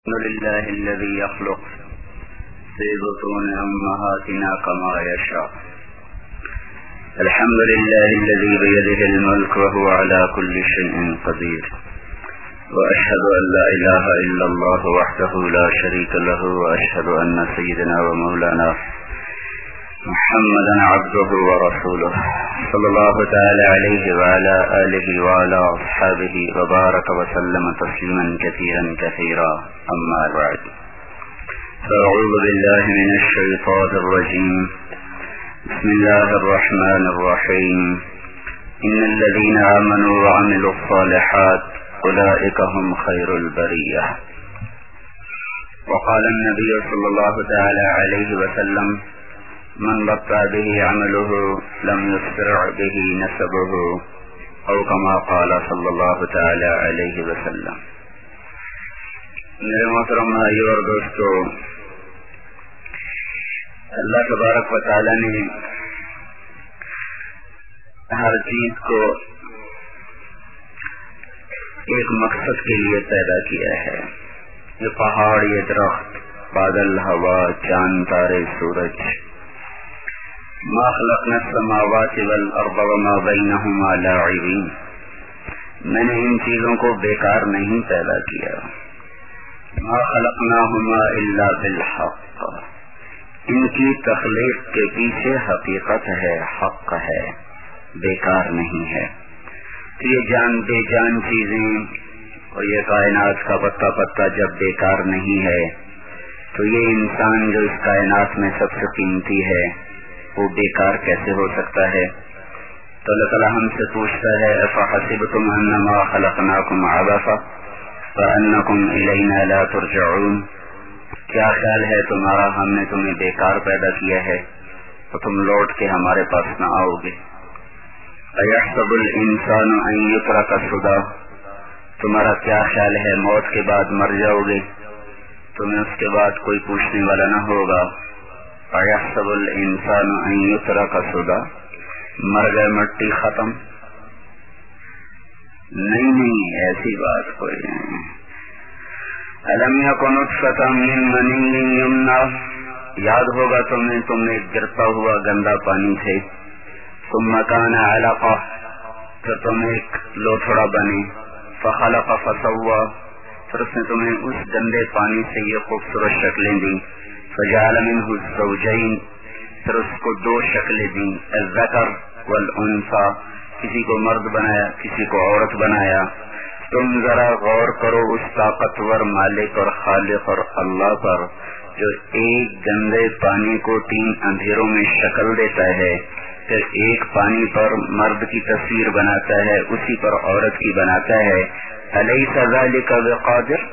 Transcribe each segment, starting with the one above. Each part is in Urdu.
الحمد لله الذي يخلق في بطون أمهاتنا كما يشاء. الحمد لله الذي بيده الملك وهو على كل شيء قدير. وأشهد أن لا إله إلا الله وحده لا شريك له، وأشهد أن سيدنا ومولانا محمدا عبده ورسوله صلى الله تعالى عليه وعلى آله وعلى أصحابه وبارك وسلم تسليما كثيرا كثيرا. أما بعد، فأعوذ بالله من الشيطان الرجيم. بسم الله الرحمن الرحيم. إن الذين آمنوا وعملوا الصالحات أولئك هم خير البرية. وقال النبي صلى الله تعالى عليه وسلم: من بطأ به عمله لم يسرع به نسبه، او كما قال صلی اللہ تعالی علیہ وسلم. میرے محترم بھائیو اور دوستو، اللہ تبارک و تعالی نے ہر چیز کو ایک مقصد کے لیے پیدا کیا ہے. یہ پہاڑ، یہ درخت، بادل، ہوا، چاند، تارے، سورج. ما خلقنا السماوات والارض وما بينهما لاعبين. میں نے ان چیزوں کو بیکار نہیں پیدا کیا. ما خلقناهما الا بالحق. ان کی تخلیق کے پیچھے حقیقت ہے، حق ہے، بیکار نہیں ہے. تو یہ جان بے جان چیزیں اور یہ کائنات کا پتا پتا جب بیکار نہیں ہے، تو یہ انسان جو اس کائنات میں سب سے قیمتی ہے وہ بیکار کیسے ہو سکتا ہے؟ تو اللہ تعالیٰ ہم سے پوچھتا ہے: افحسبتم انما خلقناکم عبثا وانکم الینا لا ترجعون. کیا خیال ہے تمہارا ہم نے تمہیں بیکار پیدا کیا ہے تو تم لوٹ کے ہمارے پاس نہ آؤ گے؟ ایحسب الانسان ان یترک سدی. تمہارا کیا خیال ہے موت کے بعد مر جاؤ گے، تمہیں اس کے بعد کوئی پوچھنے والا نہ ہوگا؟ ایحسب الانسان ان یترک سدی. مر گئے، مٹی ختم؟ نہیں، ایسی بات کوئی نہیں. الم یکن نطفۃ من منی یمنی. یاد ہوگا تمہیں، تم ایک گرتا ہوا گندا پانی تھے. ثم کان علقہ. پھر تم ایک لوتھڑا بنے. فخلق فسوی. پھر اس نے تمہیں اس گندے پانی سے یہ خوبصورت شکلیں دی. فجعل منه الزوجین. پھر اس کو دو شکلیں دی، الذکر والانثی. کسی کو مرد بنایا، کسی کو عورت بنایا. تم ذرا غور کرو اس طاقتور مالک اور خالق اور اللہ پر، جو ایک گندے پانی کو 3 اندھیروں میں شکل دیتا ہے، پھر ایک پانی پر مرد کی تصویر بناتا ہے، اسی پر عورت کی بناتا ہے. الیس ذلک بقادر؟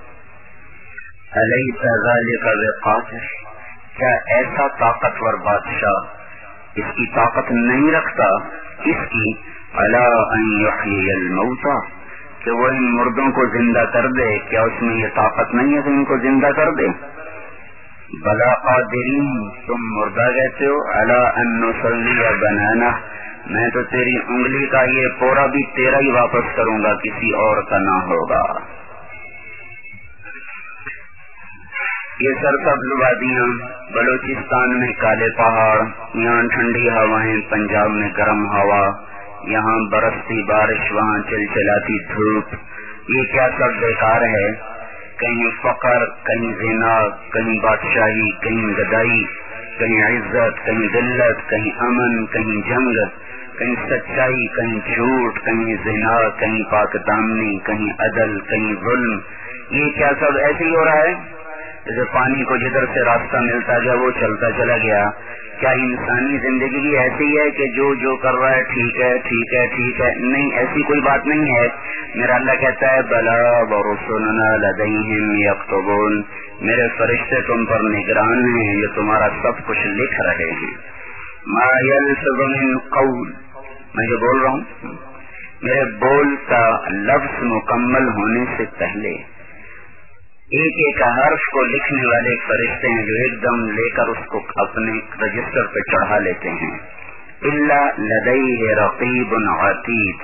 الیس ذلک بقادر؟ کیا ایسا طاقتور بادشاہ اس کی طاقت نہیں رکھتا، اس کی علی ان یحیی الموتى، کہ وہ ان مردوں کو زندہ کر دے؟ کیا اس میں یہ طاقت نہیں ہے کہ ان کو زندہ کر دے؟ بلا قادرین. تم مردہ کہتے ہو. علی ان نصلی بنانہ. میں تو تیری انگلی کا یہ پورا بھی تیرا ہی واپس کروں گا، کسی اور کا نہ ہوگا. یہ سرسبز وادیاں، بلوچستان میں کالے پہاڑ، یہاں ٹھنڈی ہوائیں، پنجاب میں گرم ہوا، یہاں برستی بارش، وہاں چلچلاتی دھوپ، یہ کیا سب بیکار ہے؟ کہیں فقر، کہیں زنا، کہیں بادشاہی، کہیں گدائی، کہیں عزت، کہیں ذلت، کہیں امن، کہیں جنگ، کہیں سچائی، کہیں جھوٹ، کہیں زنا، کہیں پاک دامنی، کہیں عدل، کہیں ظلم. یہ کیا سب ایسے ہی ہو رہا ہے؟ جیسے پانی کو جدھر سے راستہ ملتا گیا وہ چلتا چلا گیا. کیا انسانی زندگی بھی ایسی ہے کہ جو کر رہا ہے ٹھیک ہے ٹھیک ہے ٹھیک ہے؟ نہیں، ایسی کوئی بات نہیں ہے. میرا اللہ کہتا ہے: بلا ورسلنا لدیہم یکتبون. میرے فرشتے تم پر نگران ہیں، یہ تمہارا سب کچھ لکھ رہے ہیں. ما یلفظ من قول. میں جو بول رہا ہوں، میرے بول کا لفظ مکمل ہونے سے پہلے ایک ایک حرف کو لکھنے والے فرشتے ہیں جو ایک دم لے کر اس کو اپنے رجسٹر پہ چڑھا لیتے ہیں. الا لدیہ رقیب عتید.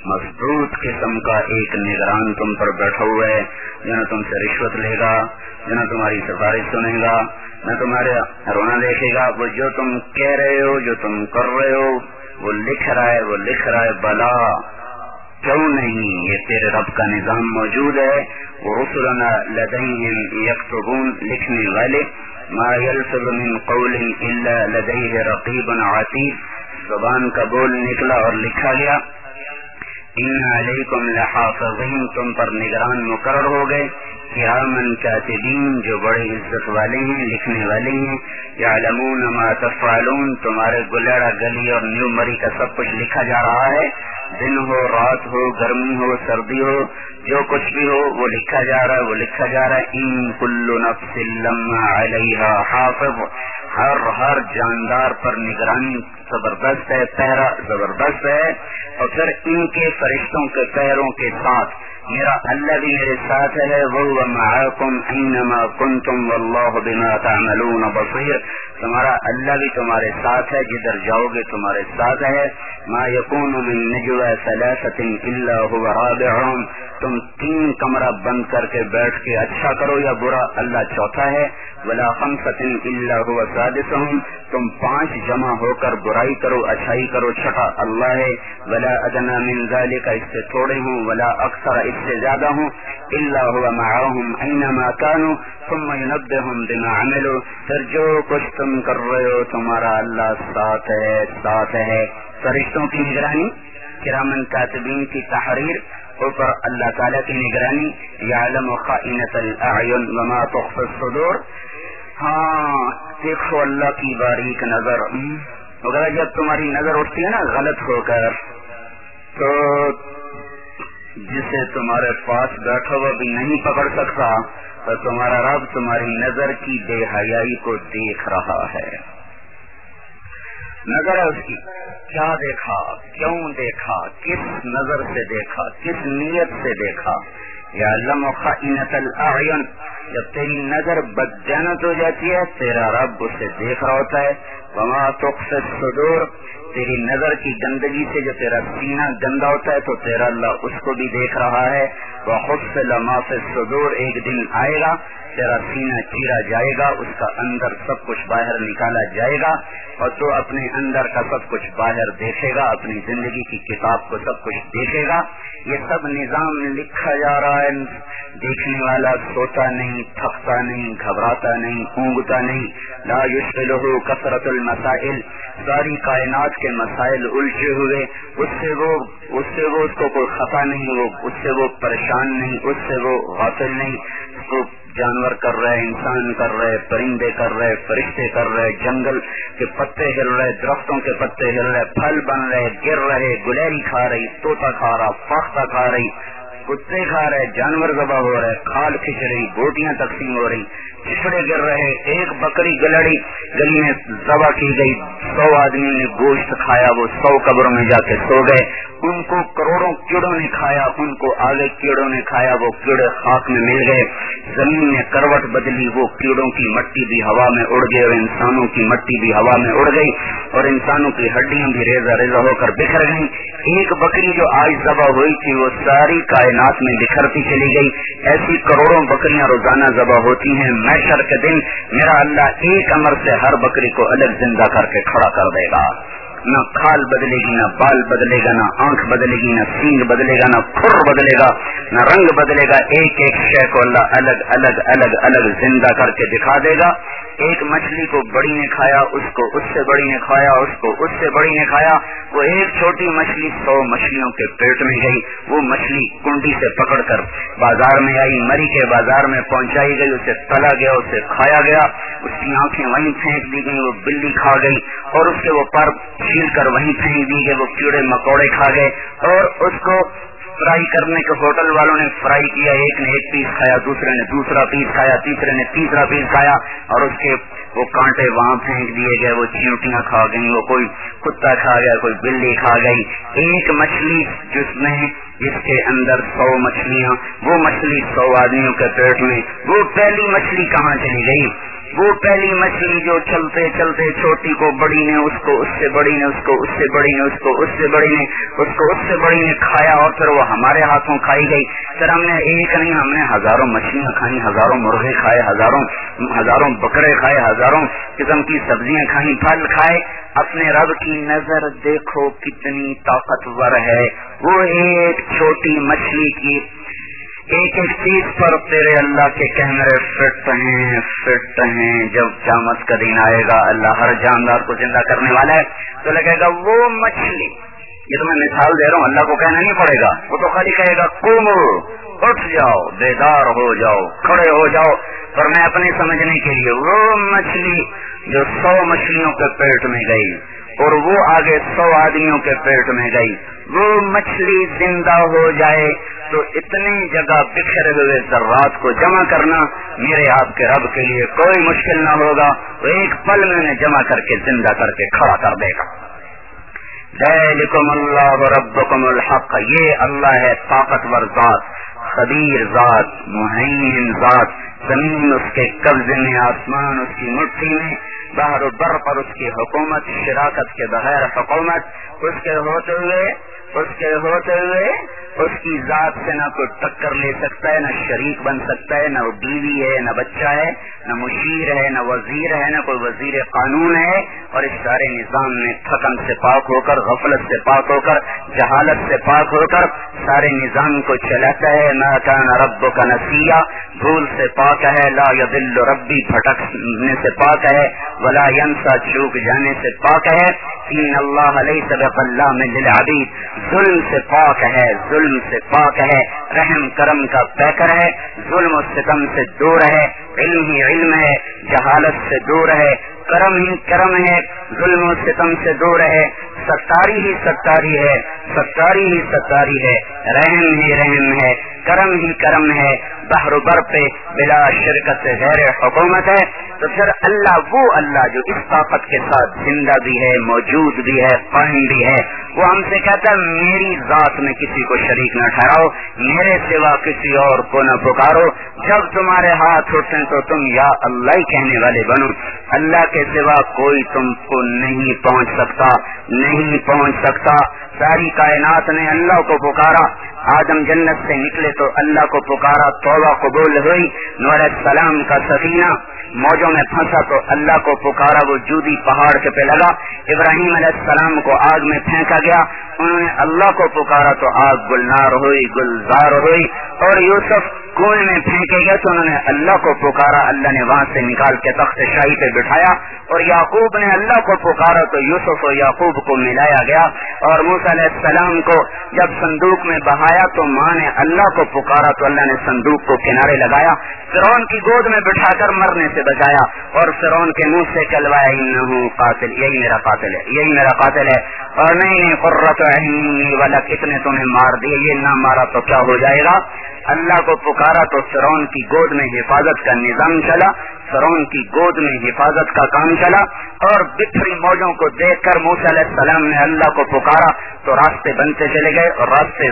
मजबूत किस्म का एक निगरान तुम पर बैठा हुआ है, जो न तुमसे रिश्वत लेगा, जो न तुम्हारी सिफारिश सुनेगा, न तुम्हारे रोना देखेगा। वो जो तुम कह रहे हो, जो तुम कर रहे हो, वो लिख रहा है, वो लिख रहा है। बला, क्यों नहीं, ये तेरे रब का निजाम मौजूद है। वो रुसुलना लदैहिम यक्तुबून, लिखने वाले। मा यल्फिज़ु मिन क़ौलिन इल्ला लदैहि रक़ीबुन अतीद, ज़ुबान का बोल निकला और लिखा गया। इन्ना अलैकुम लहाफ़िज़ीन, तुम पर निगरान मुकर्रर हो गए। किरामन कातिबीन, जो बड़े इज्जत वाले हैं, लिखने वाले हैं। यअलमून मा तफ़अलून, तुम्हारे गुलेड़ा गली और न्यू मरी का सब कुछ लिखा जा रहा है। दिन हो, रात हो, गर्मी हो, सर्दी हो, जो कुछ भी हो वो लिखा जा रहा है, वो लिखा जा रहा है। इन कुल्लु नफ्सिन लम्मा अलैहा हाफ़िज़, हर जानदार पर निगरानी जबरदस्त है, पहरा जबरदस्त है। और फिर इनके फरिश्तों के पैरों के साथ मेरा अल्लाह भी मेरे साथ है। वहुव मअकुम ऐनमा कुंतुम वल्लाहु बिमा तअमलून बसीर, तुम्हारा अल्लाह भी तुम्हारे साथ है, जिधर जाओगे तुम्हारे साथ है। मा यकूनु मिन नजवा सलासतिन इल्ला हुवा राबिउहुम, तुम 3 कमरा बंद करके बैठ के अच्छा करो या बुरा, अल्लाह चौथा है। वला खमसतिन इल्ला हुवा सादिसुहुम, तुम 5 जमा होकर बुराई करो, अच्छाई करो, छठा अल्लाह है। वला अदना मिन ज़ालिका, इससे थोड़े हूँ, वला अक्सर, इससे ज्यादा हूँ। इल्ला हुवा मअहुम ऐनमा कानू सुम्मा युनब्बिहुहुम बिमा अमिलू, फिर जो कुछ तुम कर रहे हो तुम्हारा अल्लाह साथ है, साथ है। फरिश्तों की निगरानी, किरामन कातिबीन की तहरीर, ऊपर अल्लाह ताला की निगरानी। यअलमु खाइनतल अयुन वमा तुख्फी सुदूर, हाँ देखो अल्लाह की बारीक नजर। अगर जब तुम्हारी नजर उठती है ना गलत होकर, तो जिसे तुम्हारे पास बैठा हुआ भी नहीं पकड़ सकता, तो तुम्हारा रब तुम्हारी नजर की बेहयाई को देख रहा है। नजर है उसकी, क्या देखा, क्यों देखा, किस नजर से देखा, किस नीयत से देखा। यअलमु खाइनतल अयुन, जब तेरी नजर बदजनत हो जाती है तेरा रब उसे देख रहा होता है। वमा तुख्फी सुदूर, तेरी नजर की गंदगी से जो तेरा सीना गंदा होता है तो तेरा अल्लाह उसको भी देख रहा है। वहुस्सिल मा फी सुदूर, एक दिन आएगा तेरा सीना चीरा जाएगा, उसका अंदर सब कुछ बाहर निकाला जाएगा और तो अपने अंदर का सब कुछ बाहर देखेगा, अपनी जिंदगी की किताब को सब कुछ देखेगा। ये सब निजाम लिखा जा रहा है। देखने वाला सोता नहीं, थकता नहीं, घबराता नहीं, ऊँगता नहीं। ला युश्गिलुहु कसरतुल मसाइल, सारी कायनात के मसाइल उलझे हुए, उससे वो उसको कोई खता नहीं, वो उससे वो परेशान नहीं, उससे वो गाफिल नहीं। उसको जानवर कर रहे, इंसान कर रहे, परिंदे कर रहे, फरिश्ते कर रहे, जंगल के पत्ते हिल रहे, दरख्तों के पत्ते हिल रहे, फल बन रहे, गिर रहे, गुलेरी खा रही, तोता खा रहा, फाख्ता खा रही, कुत्ते खा रहे, जानवर ज़बह हो रहे, खाल खिंच रही, बोटियां तकसीम हो रही, चिपड़े गिर रहे, एक बकरी गली में ज़बह की गई, 100 आदमी ने गोश्त खाया, वो 100 कब्रों में जाके सो गए। उनको करोड़ों कीड़ों ने खाया, उनको आगे कीड़ों ने खाया, वो कीड़े खाक में मिल गए। जमीन ने करवट बदली, वो कीड़ों की मट्टी भी हवा में उड़ गई और इंसानों की मट्टी भी हवा में उड़ गई और इंसानों की हड्डियां भी रेजा रेजा होकर बिखर गई। एक बकरी जो आज ज़बह हुई थी वो सारी कायनात में बिखरती चली गई। ऐसी करोड़ों बकरियां रोजाना ज़बह होती हैं। महशर के दिन मेरा अल्लाह एक अमर से हर बकरी को अलग जिंदा करके खड़ा कर देगा। न खाल बदलेगी, न बाल बदलेगा, न आंख बदलेगी, न सींग बदलेगा, न खुर बदलेगा, न रंग बदलेगा। एक एक शय को अल्लाह अलग अलग अलग अलग जिंदा करके दिखा देगा। एक मछली को बड़ी ने खाया, उसको उससे बड़ी ने खाया, उसको उससे बड़ी ने खाया। वो एक छोटी मछली 100 मछलियों के पेट में गई। वो मछली कुंडी से पकड़कर बाजार में आई, मरी के बाजार में पहुंचाई गई, उसे तला गया, उसे खाया गया, उसकी आंखें वहीं फेंक दी गई, वो बिल्ली खा गई और उसके वो पर छील कर वहीं फेंक दी गई, वो कीड़े मकोड़े खा गए। और उसको फ्राई करने के होटल वालों ने फ्राई किया, एक ने 1 पीस खाया, दूसरे ने दूसरा पीस खाया, तीसरे ने तीसरा पीस खाया और उसके वो कांटे वहां फेंक दिए गए, वो चींटियां खा गई, वो कोई कुत्ता खा गया, कोई बिल्ली खा गई। एक मछली जिसके अंदर 100 मछलियां, वो मछली 100 आदमियों के पेट में, वो पहली मछली कहाँ चली गई? وہ پہلی مچھلی جو چلتے چلتے چھوٹی کو بڑی نے اس کو اس سے بڑی نے اس کو اس سے بڑی نے اس کو اس سے بڑی نے اس کو اس سے بڑی نے کھایا اور پھر وہ ہمارے ہاتھوں کھائی گئی. پھر ہم نے ایک نہیں ہم نے ہزاروں مچھلیاں کھائیں, ہزاروں مرغے کھائے, ہزاروں بکرے کھائے, ہزاروں قسم کی سبزیاں کھائیں, پھل کھائے. اپنے رب کی نظر دیکھو کتنی طاقتور ہے. وہ ایک چھوٹی مچھلی کی ایک ایک چیز پر تیرے اللہ کے کیمرے فٹ ہیں. جب قیامت کا دن آئے گا اللہ ہر جاندار کو زندہ کرنے والا ہے تو لگے گا وہ مچھلی, یہ تو میں مثال دے رہا ہوں, اللہ کو کہنا نہیں پڑے گا, وہ تو خالی کہے گا قومو, اٹھ جاؤ, بیدار ہو جاؤ, کھڑے ہو جاؤ. پر میں اپنے سمجھنے کے لیے وہ مچھلی جو 100 مچھلیوں کے پیٹ میں گئی اور وہ آگے 100 آدمیوں کے پیٹ میں گئی, وہ مچھلی زندہ ہو جائے تو اتنی جگہ بکھرے ہوئے ذرات کو جمع کرنا میرے آپ کے رب کے لیے کوئی مشکل نہ ہوگا. وہ ایک پل میں انہیں جمع کر کے زندہ کر کے کھڑا کر دے گا. ذالکم اللہ ربکم الحق, یہ اللہ ہے طاقتور ذات, خبیر ذات, مہین ذات. زمین اس کے قبضے میں, آسمان اس کی مٹھی میں, بحر و بر پر اس کی حکومت, شراکت کے بغیر حکومت. اس کے ہوتے ہوئے اس کی ذات سے نہ کوئی ٹکر لے سکتا ہے, نہ شریک بن سکتا ہے, نہ وہ بیوی ہے, نہ بچہ ہے, نہ مشیر ہے, نہ وزیر ہے, نہ کوئی وزیر قانون ہے. اور اس سارے نظام میں تھکن سے پاک ہو کر, غفلت سے پاک ہو کر, جہالت سے پاک ہو کر سارے نظام کو چلاتا ہے. ما کان ربک نسیا, بھول سے پاک ہے. لا یضل ربی, بھٹکنے سے پاک ہے. ولا ینسا, چوک جانے سے پاک ہے. ان اللہ لیس بظلام للعبید, ظلم سے پاک ہے, ظلم سے پاک ہے. رحم کرم کا پیکر ہے, ظلم و ستم سے دور ہے. علم ہی علم ہے, جہالت سے دور ہے. کرم ہی کرم ہے, ظلم و ستم سے دور ہے. ستاری ہی ستاری ہے, ستاری ہی ستاری ہے. رحم ہی رحم ہے, کرم ہی کرم ہے. بحر و بر پہ بلا شرکت غیر حکومت ہے. تو پھر اللہ, وہ اللہ جو اس طاقت کے ساتھ زندہ بھی ہے, موجود بھی ہے, قائم بھی ہے, وہ ہم سے کہتا ہے میری ذات میں کسی کو شریک نہ ٹھہراؤ, میرے سوا کسی اور کو نہ پکارو. جب تمہارے ہاتھ اٹھیں تو تم یا اللہ ہی کہنے والے بنو. اللہ کے سوا کوئی تم کو نہیں پہنچ سکتا. ساری کائنات نے اللہ کو پکارا. آدم جنت سے نکلے تو اللہ کو پکارا, توبہ قبول ہوئی. نوح علیہ السلام کا سفینہ موجوں میں پھنسا تو اللہ کو پکارا, وہ جودی پہاڑ کے پہ لگا. ابراہیم علیہ السلام کو آگ میں پھینکا گیا, انہوں نے اللہ کو پکارا تو آگ گلنار ہوئی, گلزار ہوئی. اور یوسف کنویں میں پھینکے گئے تو انہوں نے اللہ کو پکارا, اللہ نے وہاں سے نکال کے تخت شاہی پہ بٹھایا. اور یعقوب نے اللہ کو پکارا تو یوسف و یعقوب کو ملایا گیا. اور موسیٰ علیہ السلام کو جب صندوق میں بہایا تو ماں نے اللہ کو پکارا تو اللہ نے صندوق کو کنارے لگایا. فرعون کی گود میں بٹھا کر مرنے سے بچایا اور فرعون کے منہ سے کلوایا انہو قاتل, یہی میرا قاتل ہے, یہی میرا قاتل ہے. اور نہیں قرۃ عینی والا, کتنے تمہیں مار دیے, یہ نہ مارا تو کیا ہو جائے گا. اللہ کو پکارا تو فرعون کی گود میں حفاظت کا نظام چلا, فرعون کی گود میں حفاظت کا کام چلا. اور بکھری موجوں کو دیکھ کر موسیٰ علیہ السلام نے اللہ کو پکارا تو راستے بنتے چلے گئے, اور راستے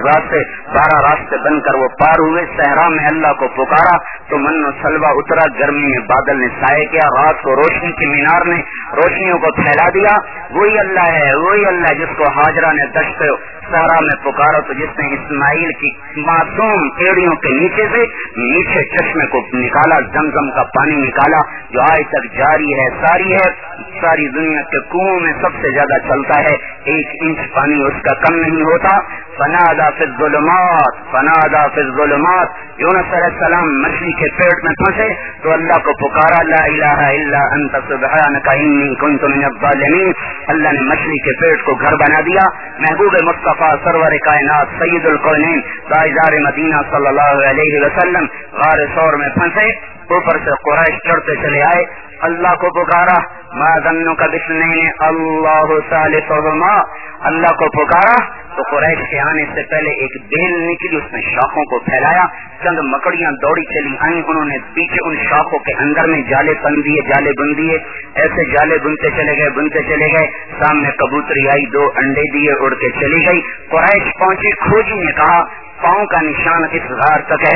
12 راستے بن کر وہ پار ہوئے. صحرا میں اللہ کو پکارا تو من و سلوا اترا, گرمی میں بادل نے سائے کیا, رات کو روشنی کی مینار نے روشنیوں کو پھیلا دیا. وہی اللہ ہے, وہی اللہ جس کو ہاجرہ نے دشت صحرا میں پکارا تو جس نے اسماعیل کی معصوم ایڑیوں کے نیچے سے میٹھے چشمے کو نکالا, زمزم کا پانی نکالا جو آج تک جاری ہے, ساری ہے. ساری دنیا کے کنووں میں سب سے زیادہ چلتا ہے, 1 انچ پانی اس کا کم نہیں ہوتا. فنادا فی الظلمات, فنادا فی الظلمات. یونس علیہ السلام مچھلی کے پیٹ میں پھنسے تو اللہ کو پکارا, لا الہ الا انت سبحانک انی کنت من الظالمین. اللہ نے مچھلی کے پیٹ کو گھر بنا دیا. محبوب مصطفیٰ سرور کائنات سید الکونین تاجدار مدینہ صلی اللہ علیہ وسلم غار ثور میں پھنسے. اوپر سے قریش چڑھتے چلے آئے, اللہ کو پکارا, ما ظنک باثنین اللہ ثالثہما. اللہ کو پکارا تو قریش کے آنے سے پہلے ایک بیل نکلی, اس نے شاخوں کو پھیلایا. چند مکڑیاں دوڑی چلی آئیں, انہوں نے پیچھے ان شاخوں کے اندر میں جالے بن دیے, جالے بن دیے. ایسے جالے بنتے چلے گئے. سامنے کبوتری آئی, 2 انڈے دیے, اڑ کے چلی گئی. قریش پہنچی, کھوجی نے کہا پاؤں کا نشان اس غار تک ہے,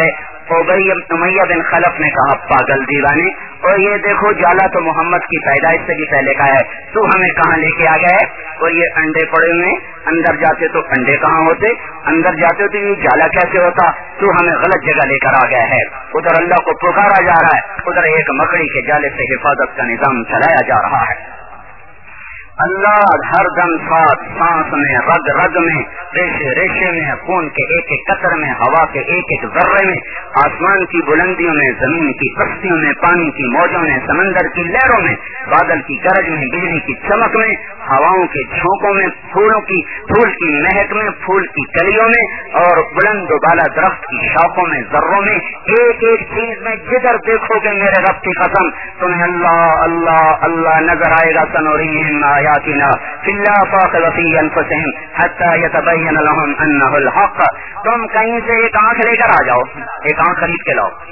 उमैया बिन खलफ ने कहा पागल दीवाने, और ये देखो जाला तो मोहम्मद की पैदाइश से भी पहले का है, तू हमें कहाँ लेके आ गया है? और ये अंडे पड़े हुए, अंदर जाते तो अंडे कहाँ होते, अंदर जाते तो ये जाला कैसे होता? तू हमें गलत जगह लेकर आ गया है। उधर अल्लाह को पुकारा जा रहा है, उधर एक मकड़ी के जाले से हिफाजत का निजाम चलाया जा रहा है। अल्लाह हर दम साथ सांस में, रग रग में, रेशे रेशे में, खून के एक एक कतर में, हवा के एक एक जर्रे में, आसमान की बुलंदियों में, जमीन की पस्तियों में, पानी की मौजों में, समंदर की लहरों में, बादल की गरज में, बिजली की चमक में, हवाओं के झोंकों में, फूल की महक में, फूल की कलियों में, और बुलंद बाला दरख्त की शाखों में, जर्रों में, एक एक चीज में जिधर देखोगे मेरे रब की कसम तुम्हें अल्लाह अल्लाह अल्लाह नजर आएगा। सनुरीहिम आयातिना फिल आफाक़ि व फ़ी अनफ़ुसिहिम हत्ता यतबय्यन लहुम अन्नहुल हक़। तुम कहीं से एक आंख लेकर आ जाओ, एक आंख खरीद के लाओ,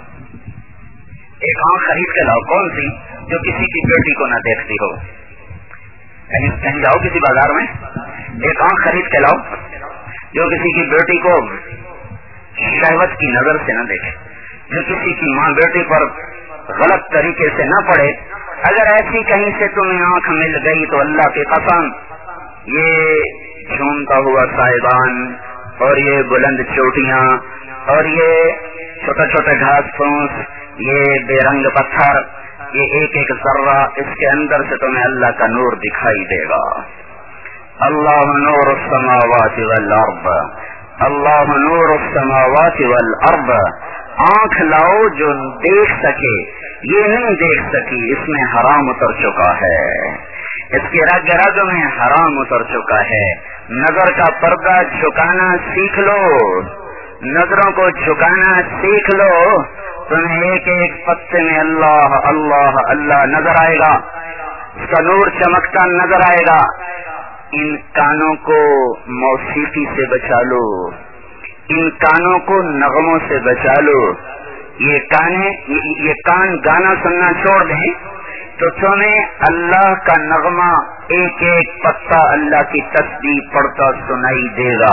एक आंख खरीद के लाओ। कौन सी? जो किसी की बेटी को न देखती हो। कहीं जाओ किसी बाजार में, एक आंख खरीद के लाओ जो किसी की बेटी को शहवत की नजर से न देखे, जो किसी की माँ बेटी पर गलत तरीके से न पड़े। अगर ऐसी कहीं से तुम्हें आंख मिल गई तो अल्लाह की कसम ये झूमता हुआ साहिबान और ये बुलंद चोटियां और ये छोटे छोटे घास फूस, ये बेरंग पत्थर, ये एक एक जर्रा, इसके अंदर से तुम्हें अल्लाह का नूर दिखाई देगा। अल्लाह नूर समावाति वल अर्द, अल्लाह नूर समावाति वल अर्द। आंख लाओ जो देख सके, ये नहीं देख सकी, इसमें हराम उतर चुका है, इसके रग रग में हराम उतर चुका है। नजर का पर्दा झुकाना सीख लो, नजरों को झुकाना सीख लो, तुम्हें एक एक पत्ते में अल्लाह अल्लाह अल्लाह नजर आएगा, उसका नूर चमकता नजर आएगा। इन कानों को मौसीकी से बचा लो, इन कानों को नगमों से बचा लो। ये कान गाना सुनना छोड़ दें तो तुम्हें अल्लाह का नगमा एक एक पत्ता अल्लाह की तस्बीह पढ़ता सुनाई देगा।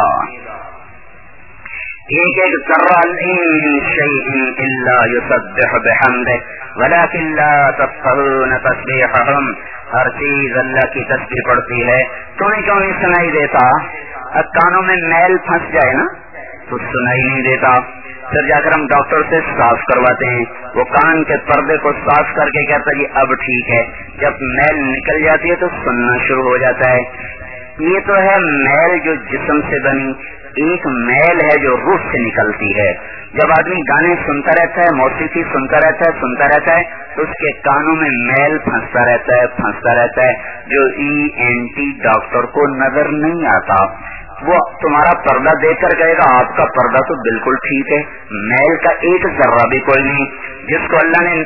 एक एक जर्रा मिन शैइन इल्ला युसब्बिहु बिहम्दिही वलाकिन ला तफ़क़हून तस्बीहहुम। हर चीज अल्लाह की तस्बीह पढ़ती है, तुम्हें क्यों नहीं सुनाई देता? अब कानों में मैल फंस जाए ना तो सुनाई नहीं देता, फिर जाकर हम डॉक्टर से साफ करवाते हैं, वो कान के पर्दे को साफ करके कहता जी अब ठीक है। जब मैल निकल जाती है तो सुनना शुरू हो जाता है। ये तो है मैल जो जिस्म से बनी, एक मैल है जो रूह से निकलती है। जब आदमी गाने सुनता रहता है, मौसीकी सुनता रहता है तो उसके कानों में मैल फंसता रहता है जो ENT डॉक्टर को नजर नहीं आता। वो तुम्हारा पर्दा देखकर कहेगा आपका पर्दा तो बिल्कुल ठीक है, मैल का एक जर्रा भी कोई नहीं। जिसको अल्लाह ने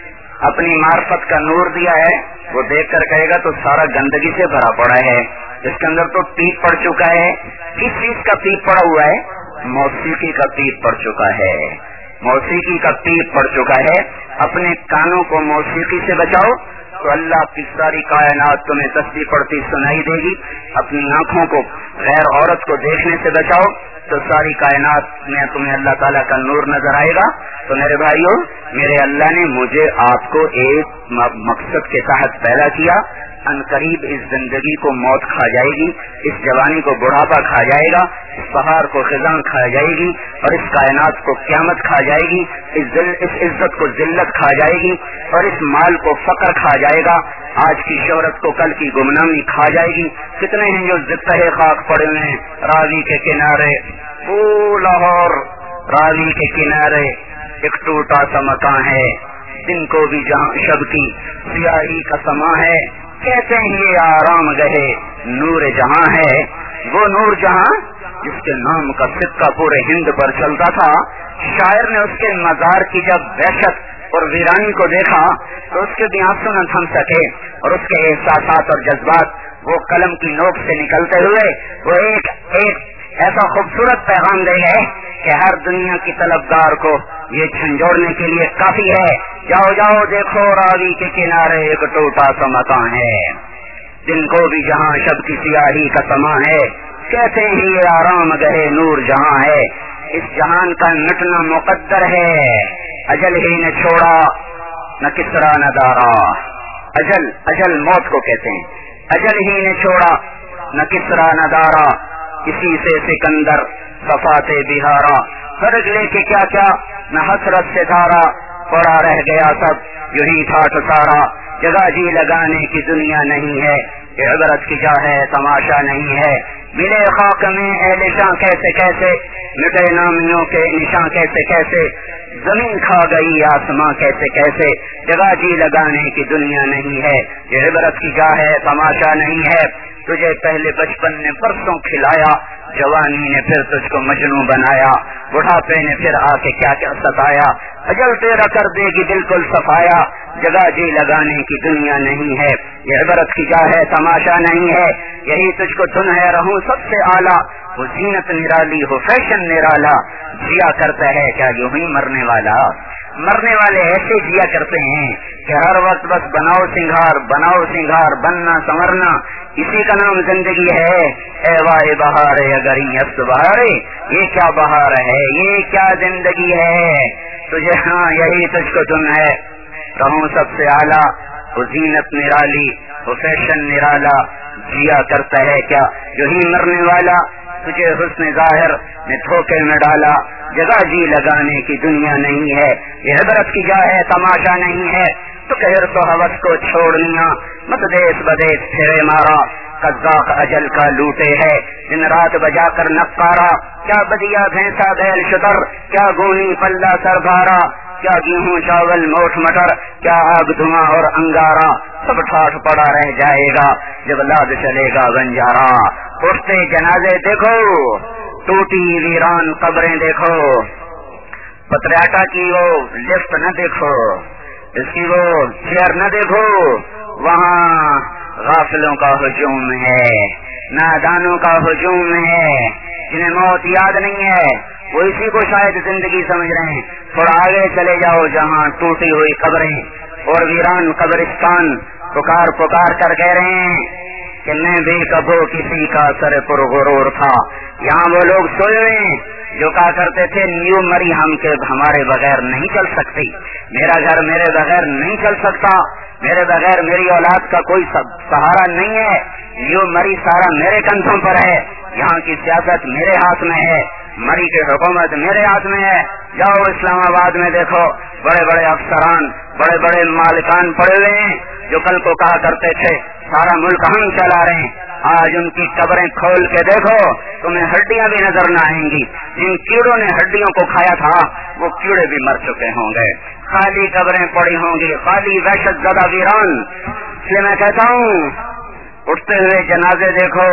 अपनी मार्फत का नूर दिया है वो देखकर कहेगा तो सारा गंदगी से भरा पड़ा है, इसके अंदर तो पीप पड़ चुका है। किस चीज का पीप पड़ा हुआ है? मौसीकी का पीप पड़ चुका है, मौसीकी का पीप पड़ चुका है। अपने कानों को मौसीकी से बचाओ तो अल्लाह की सारी कायनात तुम्हें तस्बीह पढ़ती सुनाई देगी। अपनी आंखों को गैर औरत को देखने से बचाओ तो सारी कायनात में तुम्हें अल्लाह ताला का नूर नजर आएगा। तो मेरे भाइयों, मेरे अल्लाह ने मुझे आपको एक मकसद के तहत पैदा किया। अनकरीब इस जिंदगी को मौत खा जाएगी, इस जवानी को बुढ़ापा खा जाएगा, इस पहाड़ को खिजां खा जाएगी और इस कायनात को क़यामत खा जाएगी, इस इज्जत को जिल्लत खा जाएगी और इस माल को फकर खा जाएगा। आज की शोहरत को कल की गुमनामी खा जाएगी। कितने हैं जो जित्ते खाक पड़े हुए हैं रावी के किनारे, वो लाहौर रावी के किनारे एक टूटा सा मकान है, दिन को भी जहाँ शब की सियाही का समा है। कहते हैं ये आराम गहे नूर जहां है, वो नूर जहां जिसके नाम का सिक्का पूरे हिंद पर चलता था। शायर ने उसके मजार की जब वहशत और वीरानी को देखा तो उसके भी आंसू न थम सके और उसके एहसासात और जज्बात वो कलम की नोक से निकलते हुए वो एक ऐसा खूबसूरत पैगाम दे गए कि हर दुनिया की तलबगार को ये झंझोड़ने के लिए काफी है। जाओ जाओ देखो रावी के किनारे एक टूटा सा मकान है, दिन को भी जहाँ शब की सियाही का समा है। कहते हैं ये आराम गहे नूर जहाँ है, اس جہان کا مٹنا مقدر ہے. اجل ہی نے چھوڑا نہ کسرا نہ دارا. اجل موت کو کہتے ہیں. اجل ہی نے چھوڑا نہ کسرا نہ دارا. کسی سے سکندر صفات بہارا. فرق لے کے کیا کیا نہ حسرت سے دھارا. پڑا رہ گیا سب یہی ٹھاٹ سارا. جگہ جی لگانے کی دنیا نہیں ہے. یہ عبرت کی جا ہے تماشا نہیں ہے. ملے خاک میں اہل شاں کیسے کیسے. مٹے نامیوں کے نشاں کیسے کیسے. زمین کھا گئی آسماں کیسے کیسے. جگہ جی لگانے کی دنیا نہیں ہے. یہ عبرت کی جا ہے تماشا نہیں ہے. تجھے پہلے بچپن نے پرسوں کھلایا. جوانی نے پھر تجھ کو مجنوں بنایا. بڑھاپے نے پھر آ کے کیا کیا ستایا. اجل تیرا کر دے گی بالکل صفایا. جگہ جی لگانے کی دنیا نہیں ہے. یہ عبرت کی جا ہے تماشا نہیں ہے. یہی تجھ کو دن ہے رہوں سب سے اعلیٰ. وہ زینت نرالی ہو فیشن نرالا. جیا کرتا ہے کیا یوں ہی مرنے والا. مرنے والے ایسے جیا کرتے ہیں کہ ہر وقت بس بناؤ سنگھار بننا سنورنا اسی کا نام زندگی ہے. اے وائے بہار اگر یس بہار. یہ کیا بہار ہے یہ کیا زندگی ہے. تجھے ہاں یہی تجھ کو دن ہے رہوں سب سے اعلیٰ. وہ زینت نرالی وہ فیشن نرالا. جیا کرتا ہے کیا یہی مرنے والا. تجھے حسن ظاہر نے دھوکے میں ڈالا. جگہ جی لگانے کی دنیا نہیں ہے. یہ عبرت کی جا ہے تماشا نہیں ہے. تو کہر تو حوث کو چھوڑ لیا مت دیس بدیس پھرے مارا. قذاق اجل کا لوٹے ہے دن رات بجا کر نقارا. کیا بدیا بھینسا بیل شتر کیا گونی پلہ سر بھارا. کیا گیہوں چاول موٹ مٹر کیا آگ دھواں اور انگارا. سب ٹھاٹ پڑا رہ جائے گا جب لاد چلے گا بنجارا. اٹھتے جنازے دیکھو ٹوٹی ویران قبریں دیکھو. پتریاٹا کی وہ لفٹ نہ دیکھو اس کی وہ چیئر نہ دیکھو. وہاں غافلوں کا ہجوم ہے نادانوں کا ہجوم ہے. جنہیں موت یاد نہیں ہے وہ اسی کو شاید زندگی سمجھ رہے ہیں. تھوڑا آگے چلے جاؤ جہاں ٹوٹی ہوئی قبریں اور ویران قبرستان پکار کر کہہ رہے ہیں کہ میں بھی کبھو کسی کا سر پر غرور تھا. یہاں وہ لوگ سوئے ہوئے جو کہا کرتے تھے نیو مری ہمارے بغیر نہیں چل سکتی. میرا گھر میرے بغیر نہیں چل سکتا. میرے بغیر میری اولاد کا کوئی سہارا نہیں ہے. نیو مری سارا میرے کندھوں پر ہے. یہاں کی سیاست میرے ہاتھ میں ہے. مری کی حکومت میرے ہاتھ میں ہے. جاؤ اسلام آباد میں دیکھو بڑے بڑے افسران بڑے بڑے مالکان پڑے ہوئے ہیں جو کل کو کہا کرتے تھے سارا ملک ہم چلا رہے ہیں. آج ان کی قبریں کھول کے دیکھو تمہیں ہڈیاں بھی نظر نہ آئیں گی. جن کیڑوں نے ہڈیوں کو کھایا تھا وہ کیڑے بھی مر چکے ہوں گے. خالی قبریں پڑی ہوں گی خالی وحشت زدہ ویران. اس لیے میں کہتا ہوں اٹھتے ہوئے جنازے دیکھو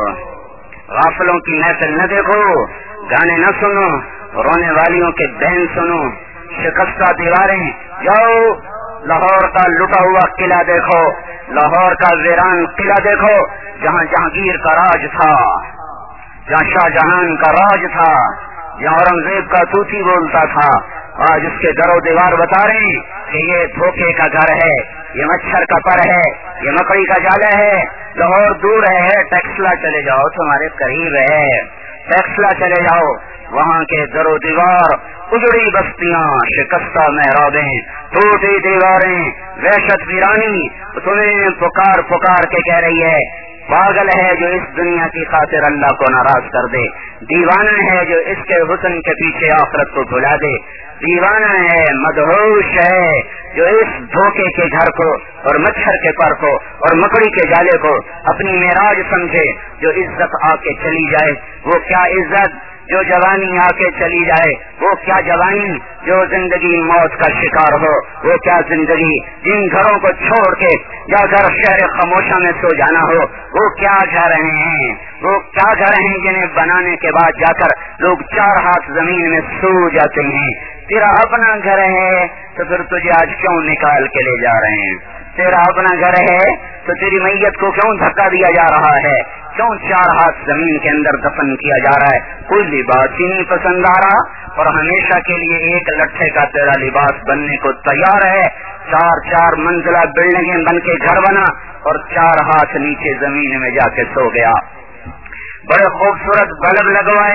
غافلوں کی محفل نہ دیکھو. گانے نہ سنو رونے والیوں کے بین سنو. شکستہ دیواریں جاؤ لاہور کا لٹا ہوا قلعہ دیکھو. لاہور کا ویران قلعہ دیکھو جہاں جہانگیر کا راج تھا جہاں شاہ جہان کا راج تھا جہاں اورنگزیب کا توتی بولتا تھا. آج اس کے در و دیوار بتا رہے ہیں کہ یہ دھوکے کا گھر ہے یہ مچھر کا پر ہے یہ مکڑی کا جالا ہے. لاہور دور ہے ٹیکسلا چلے جاؤ تمہارے قریب ہے. ٹیکسلا چلے جاؤ وہاں کے در و دیوار اجڑی بستیاں شکستہ محرابیں ٹوٹی دیواریں وحشت ویرانی. تمہیں پکار کے کہہ رہی ہے. پاگل ہے جو اس دنیا کی خاطر اللہ کو ناراض کر دے. دیوانہ ہے جو اس کے حسن کے پیچھے آخرت کو بھلا دے. دیوانہ ہے مدہوش ہے جو اس دھوکے کے گھر کو اور مچھر کے پر کو اور مکڑی کے جالے کو اپنی معراج سمجھے. جو عزت آ کے چلی جائے وہ کیا عزت. جو جوانی آ کے چلی جائے وہ کیا جوانی. جو زندگی موت کا شکار ہو وہ کیا زندگی. جن گھروں کو چھوڑ کے یا گھر شہر خاموشہ میں سو جانا ہو وہ کیا گھر ہیں. وہ کیا گھر ہیں جنہیں بنانے کے بعد جا کر لوگ 4 ہاتھ زمین میں سو جاتے ہیں. تیرا اپنا گھر ہے تو پھر تجھے آج کیوں نکال کے لے جا رہے ہیں. تیرا اپنا گھر ہے تو تیری میت کو کیوں دھکا دیا جا رہا ہے. کیوں 4 ہاتھ زمین کے اندر دفن کیا جا رہا ہے. کوئی لباس ہی نہیں پسند آ رہا اور ہمیشہ کے لیے ایک لٹھے کا تیرا لباس بننے کو تیار ہے. 4 منزلہ بلڈنگیں بن کے گھر بنا اور 4 ہاتھ نیچے زمین میں جا کے سو گیا. بڑے خوبصورت بلب لگوائے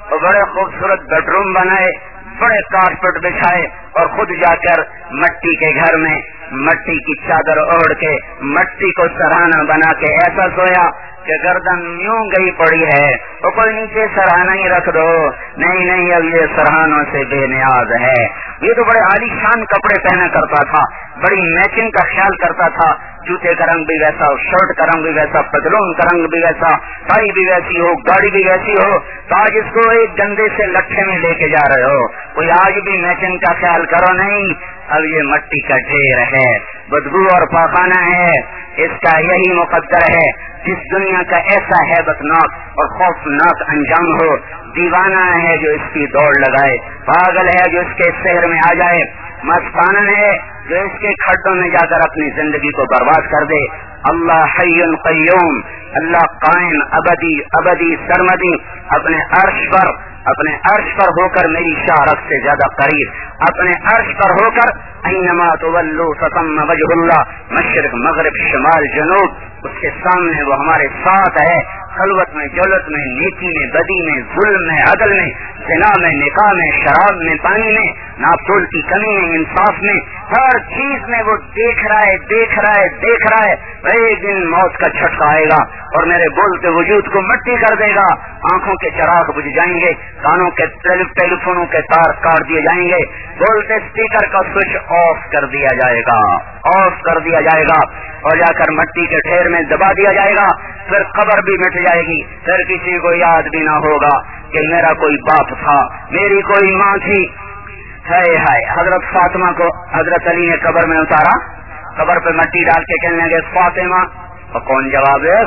وہ بڑے خوبصورت بیڈ روم بنائے، بڑے کارپیٹ بچھائے اور خود جا کر مٹی کے گھر میں مٹی کی چادر اوڑھ کے مٹی کو سرہانا بنا کے ایسا سویا کہ گردن یوں گئی پڑی ہے، وہ کوئی نیچے سرہانا ہی رکھ دو، نہیں اب یہ سرہانوں سے بے نیاز ہے۔ یہ تو بڑے عالی شان کپڑے پہنا کرتا تھا، بڑی میچنگ کا خیال کرتا تھا، جوتے کا رنگ بھی ویسا، شرٹ کا رنگ بھی ویسا، پتلون کا رنگ بھی ویسا، ٹائی بھی ویسی ہو، گاڑی بھی ویسی ہو، تو آج اس کو ایک گندے سے لٹھے میں لے کے جا رہے ہو، کوئی آج بھی میچنگ کا خیال کرو نہیں، اب یہ مٹی کا ڈھیر ہے، بدبو اور پاخانہ ہے، اس کا یہی مقدر ہے۔ جس دنیا کا ایسا ہیبتناک اور خوفناک انجام ہو، دیوانہ ہے جو اس کی دوڑ لگائے، پاگل ہے جو اس کے شہر میں آ جائے، مستانن ہے جو اس کے کھڈوں میں جا کر اپنی زندگی کو برباد کر دے۔ اللہ حی قیوم، اللہ قائم ابدی سرمدی، اپنے عرش پر ہو کر میری شارت سے زیادہ قریب، اپنے عرش پر ہو کر اینما تولوا فثم وجہ اللہ، مشرق مغرب شمال جنوب، اس کے سامنے وہ ہمارے ساتھ ہے، خلوت میں جولت میں، نیکی میں بدی میں، ظلم میں عدل میں، زنا میں نکاح میں، شراب میں پانی میں، ناپتول کی کمی میں، انصاف میں، ہر چیز میں وہ دیکھ رہا ہے۔ ایک دن موت کا جھٹکا آئے گا اور میرے بولتے وجود کو مٹی کر دے گا، آنکھوں کے چراغ بجھ جائیں گے، کانوں کے ٹیلیفونوں کے تار کاٹ دیے جائیں گے، بولتے اسپیکر کا سوئچ آف کر دیا جائے گا اور جا کر مٹی کے ڈھیر میں دبا دیا جائے گا، پھر قبر بھی مٹ جائے گی، پھر کسی کو یاد بھی نہ ہوگا کہ میرا کوئی باپ تھا، میری کوئی ماں تھی۔ ہائے حضرت فاطمہ کو حضرت علی نے قبر میں اتارا، قبر پہ مٹی ڈال کے کہنے لگے فاطمہ، اور کون جواب ہے؟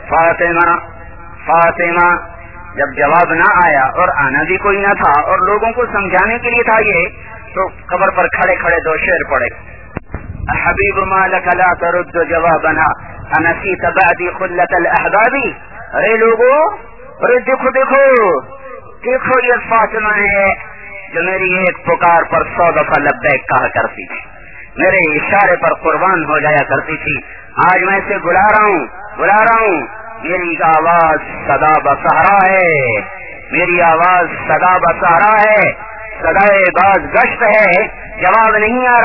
فاطمہ۔ جب جواب نہ آیا اور آنا بھی کوئی نہ تھا اور لوگوں کو سمجھانے کے لیے تھا یہ، تو قبر پر کھڑے دو شعر پڑے، حبیب ما لک لا ترد جوابنا انسیت بعدی خلت الاحباب۔ ارے لوگو، ارے دیکھو یہ فاطمہ ہے جو میری ایک پکار پر 100 دفعہ لبیک کہا کرتی تھی، میرے اشارے پر قربان ہو جایا کرتی تھی، آج میں اسے بلا رہا ہوں، میری آواز صدا بسہرا ہے، میری آواز صدا بسہرا ہے، صدائے باز گشت ہے، جواب نہیں آ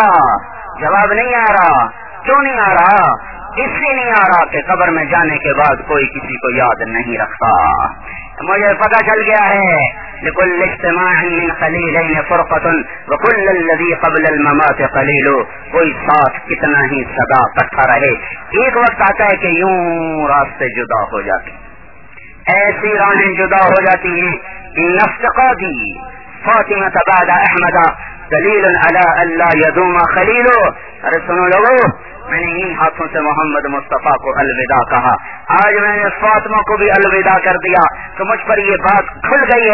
رہا، کیوں نہیں آ رہا؟ اس لیے نہیں آ رہا کہ قبر میں جانے کے بعد کوئی کسی کو یاد نہیں رکھتا۔ مجھے پتہ چل گیا ہے لکل اجتماع من قلیلین فرقۃ وکل الذی قبل الممات قلیل، کوئی ساتھ کتنا ہی صدا اکٹھا رہے، ایک وقت آتا ہے کہ یوں راستے جدا ہو جاتے، ایسی راہیں جدا ہو جاتی ہیں۔ ان افتقادی فاطمہ بعد احمد دلیل علی الا یدوم خلیل۔ ارے سنو لوگو، میں نے ان ہاتھوں سے محمد مصطفیٰ کو الوداع کہا، آج میں نے فاطمہ کو بھی الوداع کر دیا، تو مجھ پر یہ بات کھل گئی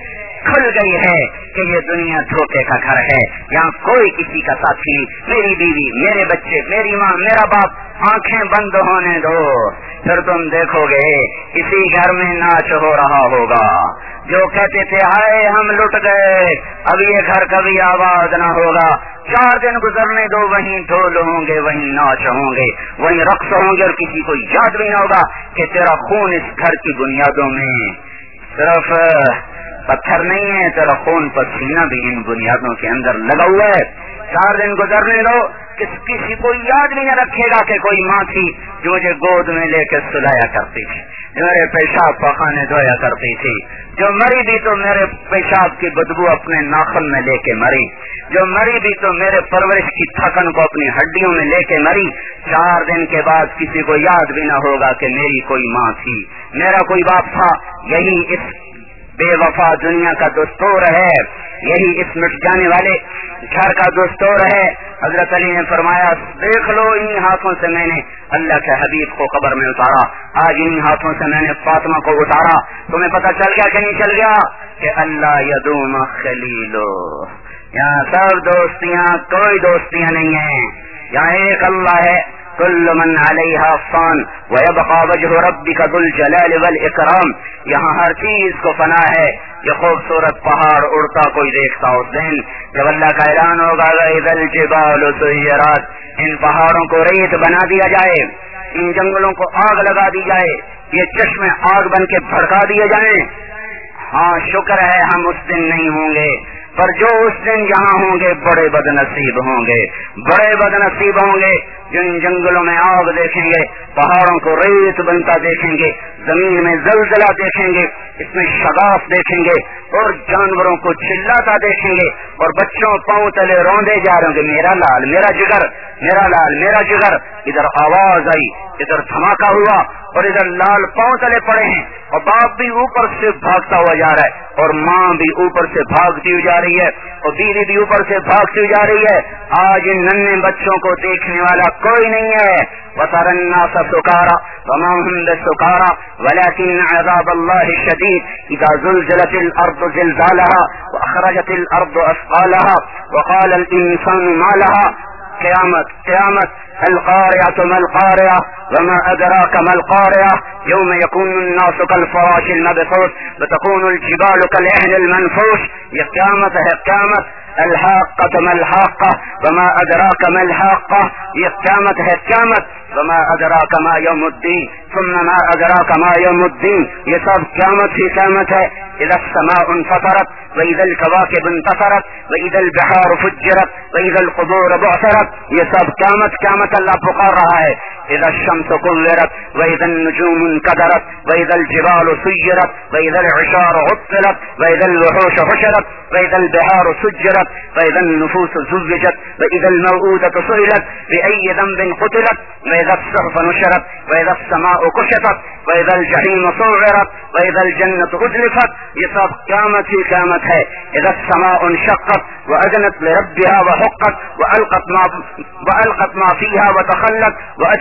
ہے کہ یہ دنیا دھوکے کا گھر ہے، یہاں کوئی کسی کا ساتھی نہیں، میری بیوی، میرے بچے، میری ماں، میرا باپ، آنکھیں بند ہونے دو، پھر تم دیکھو گے اسی گھر میں ناچ ہو رہا ہوگا۔ جو کہتے تھے ہائے ہم لٹ گئے، اب یہ گھر کبھی آباد نہ ہوگا، 4 دن گزرنے دو، وہیں ڈھول ہوں گے، وہیں ناچ ہوں گے، وہیں رقص ہوں گے، اور کسی کو یاد بھی نہ ہوگا کہ تیرا خون اس گھر کی بنیادوں میں صرف پتھر نہیں ہے، تیرا خون پسینہ بھی ان بنیادوں کے اندر لگا ہوا ہے۔ 4 دن گزرنے دو، کسی کو یاد بھی نہ رکھے گا کہ کوئی ماں تھی جو مجھے گود میں لے کے سلایا کرتی تھی، جو میرے پیشاب پخانے دھویا کرتی تھی، جو مری بھی تو میرے پیشاب کی بدبو اپنے ناخن میں لے کے مری، جو مری بھی تو میرے پرورش کی تھکن کو اپنی ہڈیوں میں لے کے مری۔ 4 دن کے بعد کسی کو یاد بھی نہ ہوگا کہ میری کوئی ماں تھی، میرا کوئی باپ تھا۔ یہی اس بے وفا دنیا کا دستور ہے، یہی اس مٹ جانے والے گھر کا دستور ہے۔ حضرت علی نے فرمایا دیکھ لو، انہی ہاتھوں سے میں نے اللہ کے حبیب کو قبر میں اتارا، آج انہی ہاتھوں سے میں نے فاطمہ کو اتارا، تمہیں پتہ چل گیا کہ نہیں چل گیا کہ اللہ یدوم خلیلو، یہاں سب دوستیاں کوئی دوستیاں نہیں ہیں، یہاں ایک اللہ ہے، کل من علیہا فان ویبقى وجہ ربک ذو الجلال والاکرام، یہاں ہر چیز کو فنا ہے۔ یہ خوبصورت پہاڑ اڑتا کوئی دیکھتا اس دن جب اللہ کا اعلان ہوگا اذا الجبال سیرت، ان پہاڑوں کو ریت بنا دیا جائے، ان جنگلوں کو آگ لگا دی جائے، یہ چشمے آگ بن کے بھڑکا دیے جائیں، ہاں شکر ہے ہم اس دن نہیں ہوں گے، پر جو اس دن یہاں ہوں گے بڑے بدنصیب ہوں گے، بڑے بدنصیب ہوں گے، جن جنگلوں میں آگ دیکھیں گے، پہاڑوں کو ریت بنتا دیکھیں گے، زمین میں زلزلہ دیکھیں گے، اس میں شگاف دیکھیں گے، اور جانوروں کو چلاتا دیکھیں گے، اور بچوں پاؤں تلے روندے جا رہے ہوں گے، میرا لال میرا جگر، میرا لال میرا جگر۔ ادھر آواز آئی، ادھر دھماکہ ہوا، اور ادھر لال پاؤں تلے پڑے ہیں، اور باپ بھی اوپر سے بھاگتا ہوا جا رہا ہے، اور ماں بھی اوپر سے بھاگتی ہوئی جا رہی ہے، اور بیوی بھی اوپر سے بھاگتی ہوئی جا رہی ہے۔ آج ان ننھے بچوں کو دیکھنے والا کوئی نہیں ہے۔ وَتَرَى النَّاسَ سُكَارَى وَمَا هُمْ بِسُكَارَى وَلَكِنَّ عَذَابَ اللَّهِ شَدِيدٌ إِذَا زُلْزِلَتِ الْأَرْضُ زِلْزَالَهَا وَأَخْرَجَتِ الْأَرْضُ أَثْقَالَهَا وَقَالَ الْإِنسَانُ مَا لَهَا۔ قیامت قیامت القارعة ما القارعة وما أدراك ما القارعة يوم يكون الناس كالفراش المبثوث وتكون الجبال كالعهن المنفوش۔ یہ قیامت ہے قیامت۔ الحاقة ما الحاقة وما أدراك ما الحاقة، یہ قیامت ہے قیامت۔ وما أدراك ما يوم الدين ثم ما أدراك ما يوم الدين، یہ سب قیامت ہی قیامت ہے۔ إذا السماء انفطرت وإذا الكواكب انتثرت وإذا البحار فجرت وإذا القبور بعثرت، یہ سب قیامت قیامت اللہ پکار رہا ہے۔ إذا الشمس كورت وإذا النجوم انكدرت وإذا الجبال سيرت وإذا العشار عطلت وإذا الوحوش حشرت وإذا البحار سجرت وإذا النفوس زوجت وإذا الموءودة سئلت بأي ذنب قتلت وإذا الصحف نشرت وإذا السماء كشطت وإذا الجحيم صعرت وإذا الجنة أزلفت، یہ سب قیامت ہی قیامت ہے۔ إذا السماء انشقت وأذنت لربها وحقت وألقت ما فيها وتخلت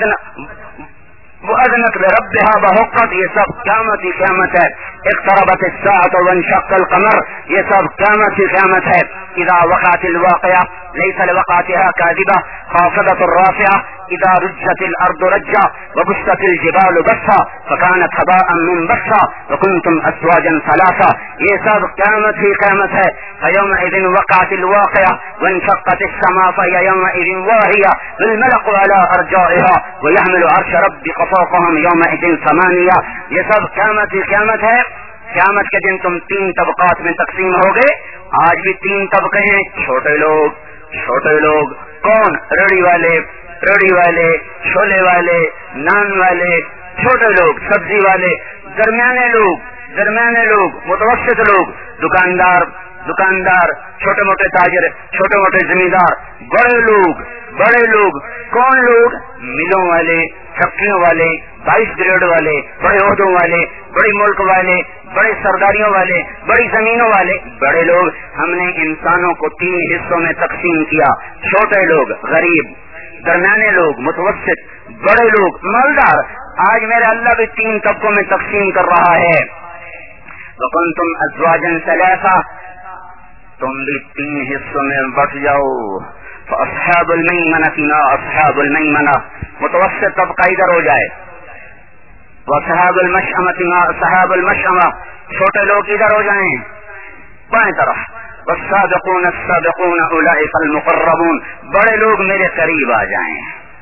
وأذنت لربها وحقت، یہ سب قیامت ہی قیامت ہے۔ اقتربت الساعة وانشق القمر، یہ سب قیامت ہی قیامت ہے۔ إذا وقعت الواقعة ليس لوقعتها كاذبة خافضة رافعة إذا رجت الأرض رجا وبست الجبال بسا فكانت هباء منبثا وكنتم أزواجا ثلاثا، یہ سب قیامت ہی قیامت ہے۔ فيومئذ وقعت الواقعة وانشقت السماء فهي يومئذ واهية والملك على أرجائها ويحمل عرش ربك فوقهم يومئذ ثمانية، یہ سب قیامت ہی قیامت ہے۔ قیامت کے دن تم تین طبقات میں تقسیم ہو گئے۔ آج بھی تین طبقے ہیں، چھوٹے لوگ کون؟ ریڑھی والے، چھولے والے، نان والے، چھوٹے لوگ سبزی والے، درمیانے لوگ، متوسط لوگ، دکاندار، چھوٹے موٹے تاجر، چھوٹے موٹے زمیندار، بڑے لوگ کون لوگ؟ ملوں والے، فیکٹریوں والے، 22 گریڈ والے، بڑے عہدوں والے، بڑے ملک والے، بڑے سرداریوں والے، بڑی زمینوں والے، بڑے لوگ۔ ہم نے انسانوں کو 3 حصوں میں تقسیم کیا، چھوٹے لوگ غریب، درمیانے لوگ متوسط، بڑے لوگ مالدار۔ آج میرے اللہ بھی 3 طبقوں میں تقسیم کر رہا ہے۔ وَكُنْتُمْ أَزْوَاجًا ثَلَاثًا، تم بھی 3 حصوں میں بٹ جاؤ۔ فَأَصْحَابُ الْمَيْمَنَةِ مَا أَصْحَابُ الْمَيْمَنَةِ، متوسط طبقہ ادھر ہو جائے۔ وَأَصْحَابُ الْمَشْأَمَةِ مَا أَصْحَابُ الْمَشْأَمَةِ، چھوٹے لوگ ادھر ہو جائیں بائیں طرف۔ وَالسَّابِقُونَ السَّابِقُونَ أُولَئِكَ الْمُقَرَّبُونَ، بڑے لوگ میرے قریب آ جائیں،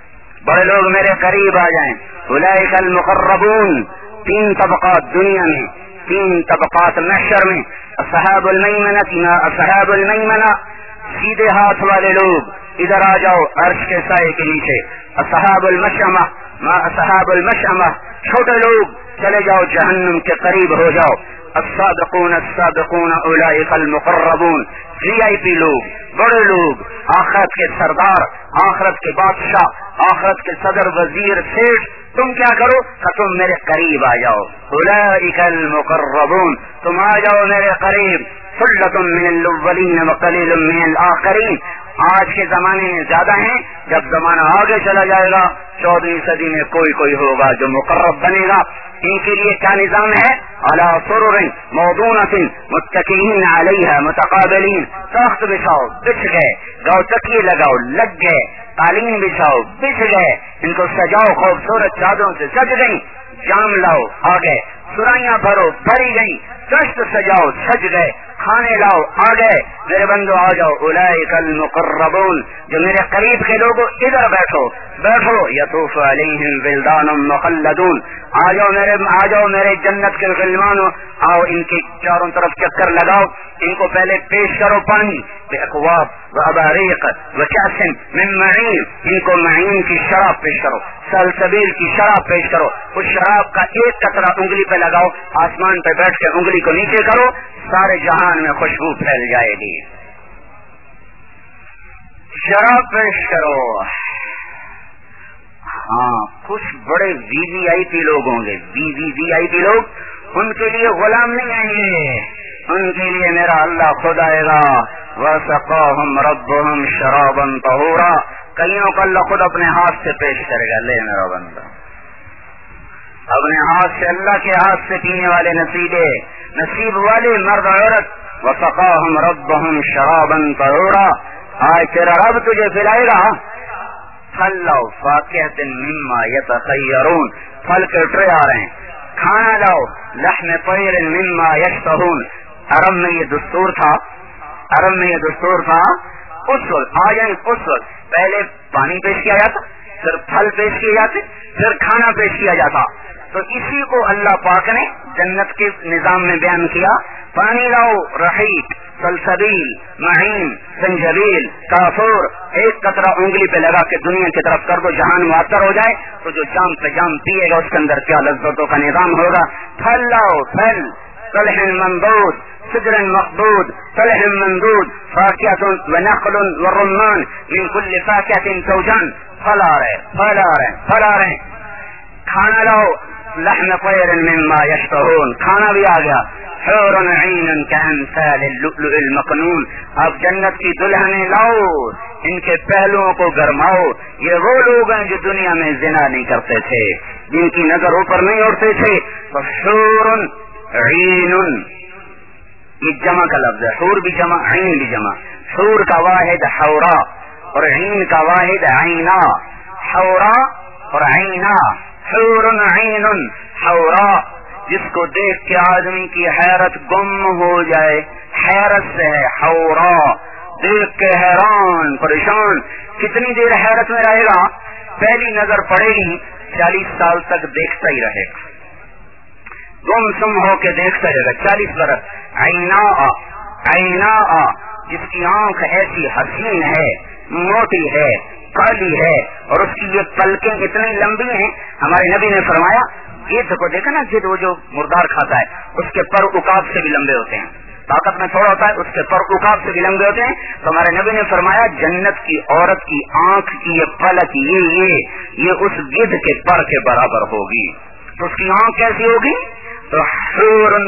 أُولَئِكَ الْمُقَرَّبُونَ۔ 3 طبقات دنیا میں، 3 طبقات محشر میں۔ أصحاب المیمنة ما أصحاب المیمنة، سیدھے ہاتھ والے لوگ ادھر آ جاؤ عرش کے سائے کے نیچے۔ أصحاب المشأمة ما أصحاب المشأمة، چھوٹے لوگ چلے جاؤ جہنم کے قریب ہو جاؤ۔ السابقون السابقون أولئك المقربون، VIP لوگ، بڑے لوگ، آخرت کے سردار، آخرت کے بادشاہ، آخرت کے صدر، وزیر، سیٹھ، تم کیا کرو کہ تم میرے قریب آ جاؤ۔ أولئك المقربون، تم آ جاؤ میرے قریب۔ ثلة من الأولين وقليل من الآخرين، آج کے زمانے میں زیادہ ہیں، جب زمانہ آگے چلا جائے گا 14ویں صدی میں کوئی ہوگا جو مقرب بنے گا۔ ان کے لیے کیا نظام ہے؟ علی سرر موضونۃ متکئین علیہا متقابلین، تخت بچھاؤ، بچھ گئے، گاؤ تکیے لگاؤ، لگ گئے، قالین بچھاؤ، بچھ گئے، ان کو سجاؤ، خوبصورت چادروں سے سج گئی، جام لاؤ، آ گئے، سرائیاں بھرو، بھری گئی، کشت سجاؤ، سج گئے، کھانے لاؤ، آ گئے، میرے بندو آ جاؤ۔ اولئک المقربون، جو میرے قریب کے لوگوں ادھر بیٹھو، بیٹھو یطوف علیہم ولدان مخلدون، آ جاؤ میرے جنت کے غلمانوں، آؤ ان کے چاروں طرف چکر لگاؤ، ان کو پہلے پیش کرو پانی بأکواب واباریق وکأس من معین، ان کو معین کی شراب پیش کرو، سلسبیل کی شراب پیش کرو، اس شراب کا ایک قطرہ انگلی پہ لگاؤ، آسمان پہ بیٹھ کے انگلی کو نیچے کرو، سارے جہان میں خوشبو پھیل جائے گی۔ شراب پیش کرو۔ ہاں کچھ بڑے وی وی آئی پی لوگ ہوں گے، وی آئی پی لوگ، ان کے لیے غلام نہیں آئیں گے، ان کے لیے میرا اللہ خود آئے گا۔ وَسَقَاهُمْ رَبُّهُمْ شَرَابًا طَهُورًا، کئیوں کو اللہ خود اپنے ہاتھ سے پیش کرے گا، لے میرا بندہ، اپنے ہاتھ سے، اللہ کے ہاتھ سے پینے والے نصیب والے مرد عورت۔ وَسَقَاهُمْ رَبُّهُمْ شَرَابًا طَهُورًا، آج تیرا رب تجھے پلائے گا پھل لاؤ، فاکہۃ مما یتخیرون، پھل کے ٹرے آ رہے ہیں، کھانا لاؤ، لحم طیر مما یشتہون۔ عرب میں یہ دستور تھا اس وقت، آ جائیں اس وقت، پہلے پانی پیش کیا جاتا، پھر پھل پیش کیے جاتے، پھر کھانا پیش کیا جاتا۔ تو اسی کو اللہ پاک نے جنت کے نظام میں بیان کیا، پانی لاؤ، رحیق، سلسبیل، معین، زنجبیل، کافور، ایک قطرہ انگلی پہ لگا کے دنیا کی طرف کر دو، جہان معطر ہو جائے تو جو جام پہ جام پیے گا اس کے اندر کیا لذتوں کا نظام ہوگا۔ پھل لاؤ، پھل، طلح منضود، سدر مخضود، طلح منضود، فاکہۃ ونخل ورمان من کل فاکہۃ زوجان، پھل آ رہے ہیں۔ کھانا لاؤ، لحم طیر مما یشتہون، کھانا بھی آ گیا۔ حور عین کامثال اللؤلؤ المکنون، اب جنت کی دلہنیں لاؤ، ان کے پہلوؤں کو گرماؤ۔ یہ وہ لوگ ہیں جو دنیا میں زنا نہیں کرتے تھے، جن کی نظر اوپر نہیں اٹھتے تھے۔ تو حور عین، یہ جمع کا لفظ ہے، حور بھی جمع، عین بھی جمع۔ حور کا واحد حورا اور عین کا واحد عینا، حورا اور عینا، حور عین حورا، جس کو دیکھ کے آدمی کی حیرت گم ہو جائے، حیرت سے ہے حورا، دیکھ کے حیران پریشان، کتنی دیر حیرت میں رہے گا؟ پہلی نظر پڑے گی 40 سال تک دیکھتا ہی رہے گا، گم سم ہو کے دیکھتا رہے گا 40 برس۔ عینا، جس کی آنکھ ایسی حسین ہے، موٹی ہے، کالی ہے، اور اس کی یہ پلکیں اتنی لمبی ہیں، ہمارے نبی نے فرمایا، گدھ کو دیکھا نا، گدھ وہ جو مردار کھاتا ہے، اس کے پر عقاب سے بھی لمبے ہوتے ہیں، طاقت میں تھوڑا ہوتا ہے، اس کے پر عقاب سے بھی لمبے ہوتے ہیں۔ تو ہمارے نبی نے فرمایا جنت کی عورت کی آنکھ کی یہ پلک یہ اس گدھ کے پر کے برابر ہوگی، تو اس کی آنکھ کیسی ہوگی؟ تو حور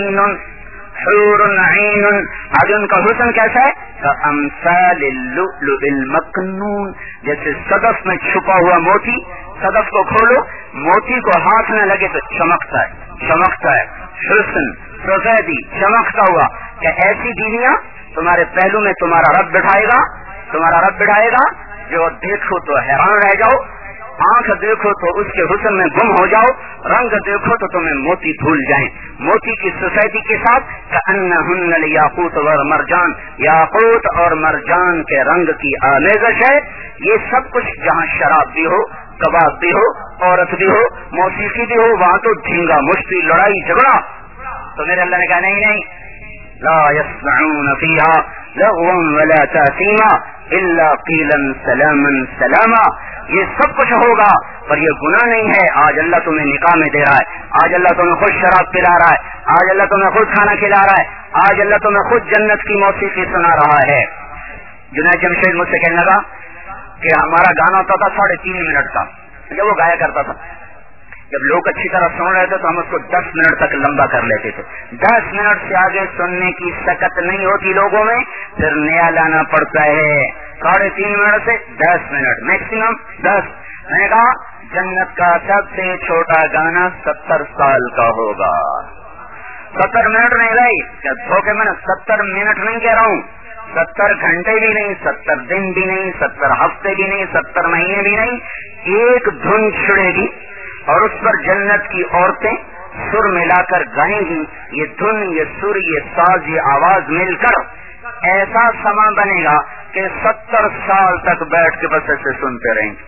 عین، آج ان کا حسن کیسا ہے؟ کامثال اللؤلؤ المکنون، جیسے صدف میں چھپا ہوا موتی، صدف کو کھولو، موتی کو ہاتھ نہ لگے تو چمکتا ہے، حسن سفیدی چمکتا ہوا۔ کہ ایسی بیویاں تمہارے پہلو میں تمہارا رب بٹھائے گا جو دیکھو تو حیران رہ جاؤ، آنکھ دیکھو تو اس کے حسن میں گم ہو جاؤ، رنگ دیکھو تو تمہیں موتی بھول جائیں، موتی کی سفیدی کے ساتھ کأنہن الیاقوت والمرجان، یاقوت اور مرجان کے رنگ کی آمیزش ہے۔ یہ سب کچھ جہاں شراب بھی ہو، کباب بھی ہو، عورت بھی ہو، موسیقی بھی ہو، وہاں تو جھینگا مشتی، لڑائی جھگڑا۔ تو میرے اللہ نے کہا نہیں، لا يسمعون فيها لغوا ولا تأثيما الا قيلا سلاما سلاما، یہ سب کچھ ہوگا پر یہ گناہ نہیں ہے۔ آج اللہ تمہیں نکاح میں دے رہا ہے، آج اللہ تمہیں خود شراب پلا رہا ہے، آج اللہ تمہیں خود کھانا کھلا رہا ہے، آج اللہ تمہیں خود جنت کی موسیقی سنا رہا ہے۔ جنید جمشید مجھ سے کہنے لگا کہ ہمارا گانا ہوتا تھا 3.5 منٹ کا، جب وہ گایا کرتا تھا، جب لوگ اچھی طرح سن رہے تھے تو ہم اس کو 10 منٹ تک لمبا کر لیتے تھے۔ 10 منٹ سے آگے سننے کی سکت نہیں ہوتی لوگوں میں، پھر نیا لانا پڑتا ہے۔ 3.5 منٹ سے 10 منٹ میکسیمم 10۔ میں نے کہا جنت کا سب سے چھوٹا گانا 70 سال کا ہوگا۔ 70 منٹ نہیں بھائی، دھوکے میں 70 منٹ نہیں کہہ رہا ہوں، 70 گھنٹے بھی نہیں، 70 دن بھی نہیں، 70 ہفتے بھی نہیں، 70 مہینے بھی نہیں، ایک دھن چھڑے گی اور اس پر جنت کی عورتیں سر ملا کر گائیں گی، یہ دھن، یہ سر، یہ ساز، یہ آواز مل کر ایسا سما بنے گا کہ 70 سال تک بیٹھ کے بس ایسے سنتے رہیں گے۔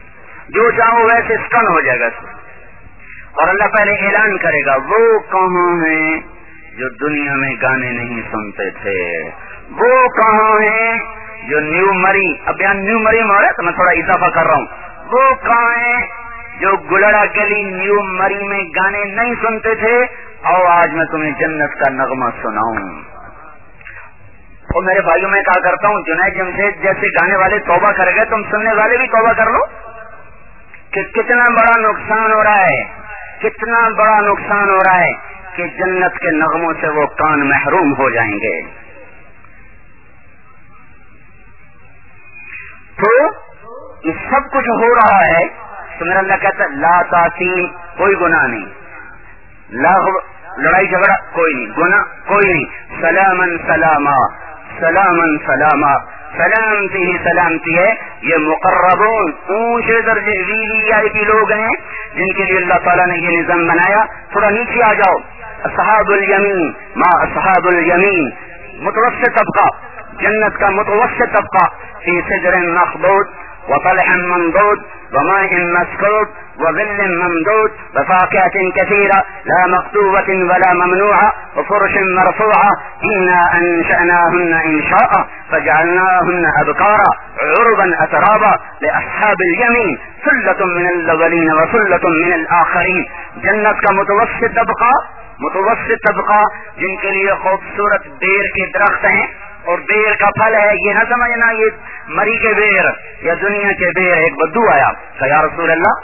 جو چاہو ویسے اسٹن ہو جائے گا. اور اللہ پہلے اعلان کرے گا وہ کہاں ہیں جو دنیا میں گانے نہیں سنتے تھے, وہ کہاں ہیں جو نیو مری, اب بیان نیو مری میں ہو رہا ہے تو میں تھوڑا اضافہ کر رہا ہوں, وہ کہاں ہیں جو گلڑا گلی نیو مری میں گانے نہیں سنتے تھے, اور آج میں تمہیں جنت کا نغمہ سناؤں. اور میرے بھائیوں میں کہا کرتا ہوں, جنید جمشید جیسے گانے والے توبہ کر گئے, تم سننے والے بھی توبہ کر لو کہ کتنا بڑا نقصان ہو رہا ہے, کتنا بڑا نقصان ہو رہا ہے کہ جنت کے نغموں سے وہ کان محروم ہو جائیں گے. تو یہ سب کچھ ہو رہا ہے تو میرا اللہ کہتا ہے لا تاثیم, کوئی گناہ نہیں, لا لڑائی جھگڑا کوئی نہیں, گناہ کوئی نہیں, سلامن سلاما, سلامن سلاما, سلامتی ہی سلامتی ہے. یہ مقربون اونچے درجے VIP لوگ ہیں جن کے لیے اللہ تعالیٰ نے یہ نظام بنایا. تھوڑا نیچے آ جاؤ, اصحاب الیمین ما اصحاب الیمین, متوسط طبقہ, جنت کا متوسط طبقہ, فی سدر مخضود وطلح منضود وماء مسكوب وظل ممدود وفاكهة كثيرة لا مقطوعة ولا ممنوعة وفرش مرفوعة إنا أنشأناهن إنشاء فجعلناهن أبكارا عربا أترابا لأصحاب اليمين ثلة من الأولين وثلة من الآخرين. جنت کا متوسط طبقہ جن کے لیے خوبصورت بیر کے درخت ہیں اور بیر کا پھل ہے. یہ نہ سمجھنا یہ مری کے بیر یا دنیا کے بیر. ایک بدو آیا کہ یا رسول اللہ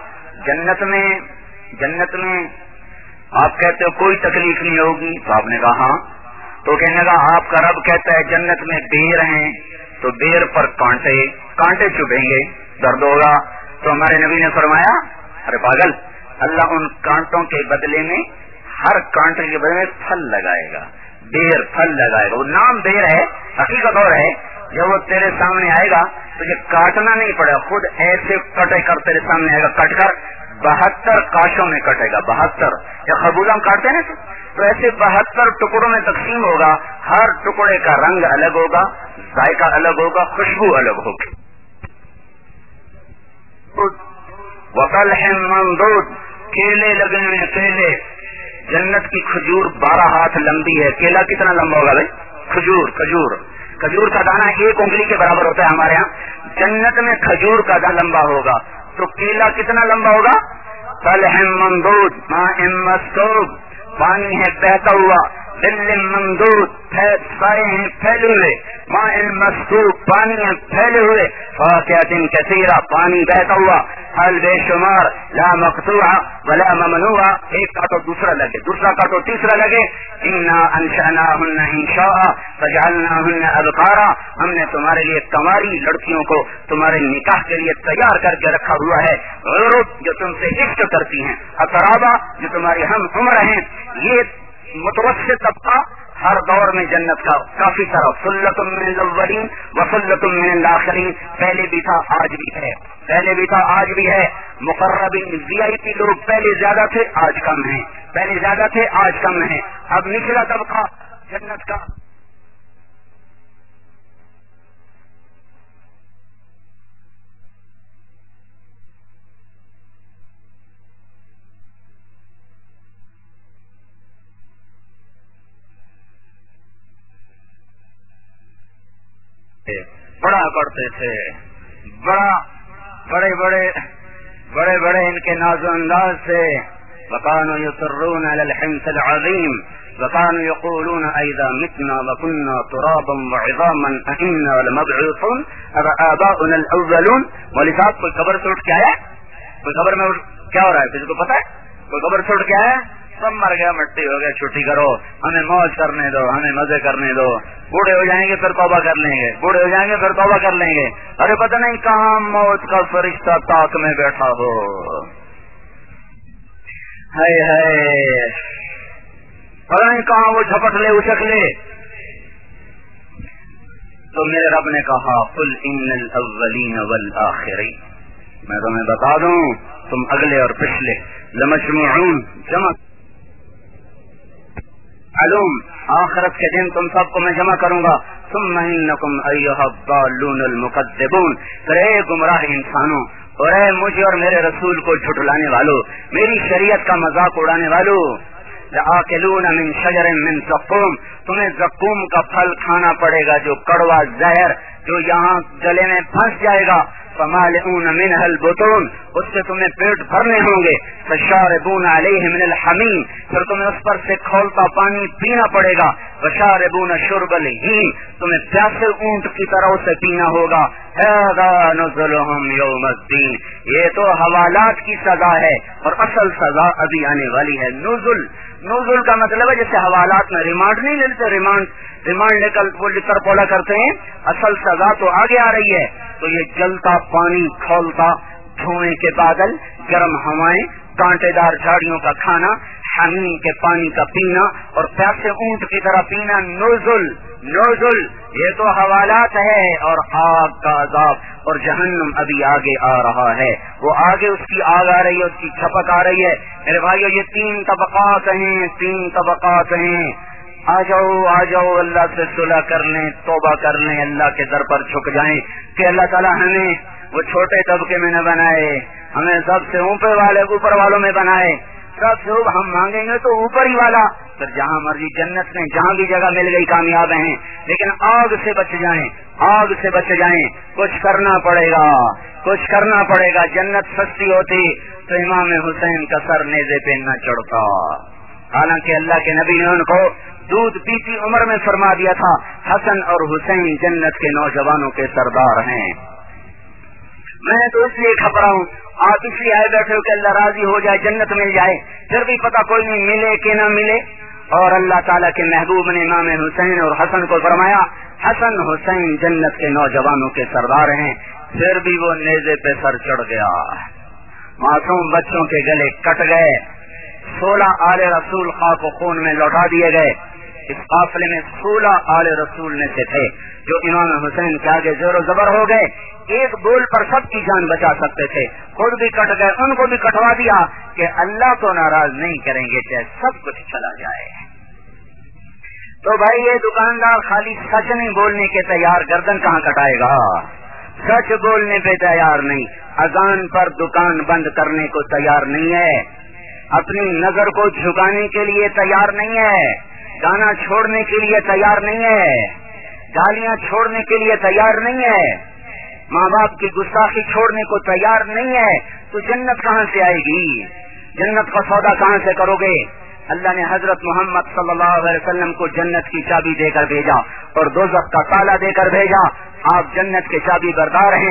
جنت میں آپ کہتے ہو کوئی تکلیف نہیں ہوگی, تو آپ نے کہا ہاں. تو کہنے لگا آپ کا رب کہتا ہے جنت میں بیر ہیں تو بیر پر کانٹے چبھیں گے, درد ہوگا. تو ہمارے نبی نے فرمایا ارے پاگل, اللہ ان کانٹوں کے بدلے میں ہر کانٹے کے بدلے میں پھل لگائے گا, بیر پھل لگائے گا. وہ نام بیر ہے, حقیقت اور ہے. جب وہ تیرے سامنے آئے گا تجھے کاٹنا نہیں پڑے گا, خود ایسے کٹے کر تیرے سامنے آئے گا, کٹ کر 72 کاشوں میں کٹے گا. 72 یا خربوزہ ہم کاٹتے ہیں تو ایسے 72 ٹکڑوں میں تقسیم ہوگا. ہر ٹکڑے کا رنگ الگ ہوگا, ذائقہ الگ ہوگا, خوشبو الگ ہوگی. وطلح منضود, کیلے لگے ہوئے کیلے. جنت کی کھجور 12 ہاتھ لمبی ہے. کیلا کتنا لمبا ہوگا بھائی؟ کھجور کا دانہ 1 انگلی کے برابر ہوتا ہے ہمارے یہاں. جنت میں کھجور کا دانہ لمبا ہوگا تو کیلا کتنا لمبا ہوگا؟ طلح ممدود ماء مسکوب, پانی ہے بہتا ہوا. ظل ممدود, سائے ہیں پھیلے ہوئے. ماء مسکوب, پانی ہے پھیلے ہوئے. فاکہۃ کثیرہ, پانی بہتا ہوا. پھل بے شمار. لا مقطوعہ ولا ممنوعہ, ایک کا تو دوسرا لگے, دوسرا کا تو تیسرا لگے. انا انشأناہن انشاء فجعلناہن ابکارا, ہم نے تمہارے لیے کنواری لڑکیوں کو تمہارے نکاح کے لیے تیار کر کے رکھا ہوا ہے. عرب, جو تم سے عشق کرتی ہیں. اترابا, جو تمہاری ہم عمر ہیں. یہ متوسط طبقہ ہر دور میں جنت کا کافی سارا. سلۃ من الاولین وسلۃ من الاخرین, پہلے بھی تھا آج بھی ہے. مقربین VIP لوگ پہلے زیادہ تھے آج کم ہیں, اب نچلا طبقہ جنت کا بڑا کرتے تھے. بڑے بڑے ان کے ناز و انداز سے. وكانوا يصرون على الحنث العظيم وكانوا يقولون اذا متنا وكنا ترابا وعظاما أئنا لمبعوثون آباؤنا الاولون. مولوی صاحب کوئی قبر سے اٹھ کے آیا؟ کوئی قبر میں کیا ہو رہا ہے کسی کو پتا ہے؟ کوئی قبر سے اٹھ کے آیا؟ سب مر گیا, مٹی ہو گیا, چھٹی کرو, ہمیں موج کرنے دو, ہمیں مزے کرنے دو. بوڑھے ہو جائیں گے پھر توبہ کر لیں گے, ارے پتہ نہیں کہاں موت کا فرشتہ تاک میں بیٹھا ہو. ہائے پتہ نہیں کہاں وہ جھپٹ لے اچک لے. تو میرے رب نے کہا قل ان الاولین والآخرین, میں تمہیں بتا دوں تم اگلے اور پچھلے لمجموعون جمع علوم, آخرت کے دن تم سب کو میں جمع کروں گا. ثم انکم ایھا الضالون المکذبون, پھر اے گمراہ انسانوں, اور اے مجھے اور میرے رسول کو جھٹلانے والوں، میری شریعت کا مذاق اڑانے والوں، لآکلون من شجر من زقوم، تمہیں زقوم کا پھل کھانا پڑے گا، جو کڑوا زہر جو یہاں گلے میں پھنس جائے گا، فمالئون منها البطون، اس سے تمہیں پیٹ بھرنے ہوں گے، فشاربون علیہ من الحمیم، پھر تمہیں اس پر سے کھولتا پانی پینا پڑے گا، وشاربون شرب الہیم، تمہیں پیاسے اونٹ کی طرح اسے پینا ہوگا، ھذا نزلهم یوم الدین، یہ تو حوالات کی سزا ہے اور اصل سزا ابھی آنے والی ہے۔ نزل کا مطلب ہے جیسے حوالات میں ریمانڈ نہیں لیتے، ریمانڈ لے کر وہ لکھ کر پولا کرتے ہیں، اصل سزا تو آگے آ رہی ہے۔ تو یہ جلتا پانی، کھولتا دھوئیں کے بادل، گرم ہوائیں، کانٹے دار جھاڑیوں کا کھانا، حمیم کے پانی کا پینا اور پیاسے اونٹ کی طرح پینا، نزل یہ تو حوالات ہے، اور آگ کا عذاب اور جہنم ابھی آگے آ رہا ہے، وہ آگے اس کی آگ آ رہی ہے، اس کی چھپک آ رہی ہے۔ میرے بھائیو یہ تین طبقات ہیں، آ جاؤ اللہ سے صلح کر لیں، توبہ کر لیں، اللہ کے در پر جھک جائیں کہ اللہ تعالیٰ ہمیں وہ چھوٹے طبقے میں نہ بنائے، ہمیں سب سے اوپر والوں میں بنائے، سب سے ہم مانگیں گے تو اوپر ہی والا، پھر جہاں مرضی جنت میں جہاں بھی جگہ مل گئی کامیاب ہیں، لیکن آگ سے بچ جائیں، کچھ کرنا پڑے گا، جنت سستی ہوتی تو امام حسین کا سر نیزے پہ نہ چڑھتا، حالانکہ اللہ کے نبی نے ان کو دودھ پیتی عمر میں فرما دیا تھا، حسن اور حسین جنت کے نوجوانوں کے سردار ہیں۔ میں تو اس لیے گھبرا ہوں، آپ اس لیے آئے بیٹھے ہو کہ اللہ راضی ہو جائے، جنت مل جائے، پھر بھی پتہ کوئی نہیں ملے کہ نہ ملے۔ اور اللہ تعالیٰ کے محبوب نے امام حسین اور حسن کو فرمایا، حسن حسین جنت کے نوجوانوں کے سردار ہیں، پھر بھی وہ نیزے پہ سر چڑھ گیا، معصوم بچوں کے گلے کٹ گئے، 16 آل رسول خاک و خون میں لوٹا دیے گئے۔ اس قافلے میں 16 آل رسول میں سے تھے جو امام حسین کے آگے زور و زبر ہو گئے، ایک بول پر سب کی جان بچا سکتے تھے، خود بھی کٹ گئے، ان کو بھی کٹوا دیا کہ اللہ تو ناراض نہیں کریں گے چاہے سب کچھ چلا جائے۔ تو بھائی یہ دکاندار خالی سچ نہیں بولنے کے تیار، گردن کہاں کٹائے گا؟ سچ بولنے پہ تیار نہیں، اذان پر دکان بند کرنے کو تیار نہیں ہے، اپنی نظر کو جھکانے کے لیے تیار نہیں ہے، گانا چھوڑنے کے لیے تیار نہیں ہے، گالیاں چھوڑنے کے لیے تیار نہیں ہے، ماں باپ کی گستاخی چھوڑنے کو تیار نہیں ہے، تو جنت کہاں سے آئے گی؟ جنت کا سودا کہاں سے کرو گے؟ اللہ نے حضرت محمد صلی اللہ علیہ وسلم کو جنت کی چابی دے کر بھیجا اور دوزخ کا تالا دے کر بھیجا، آپ جنت کے چابی بردار ہیں،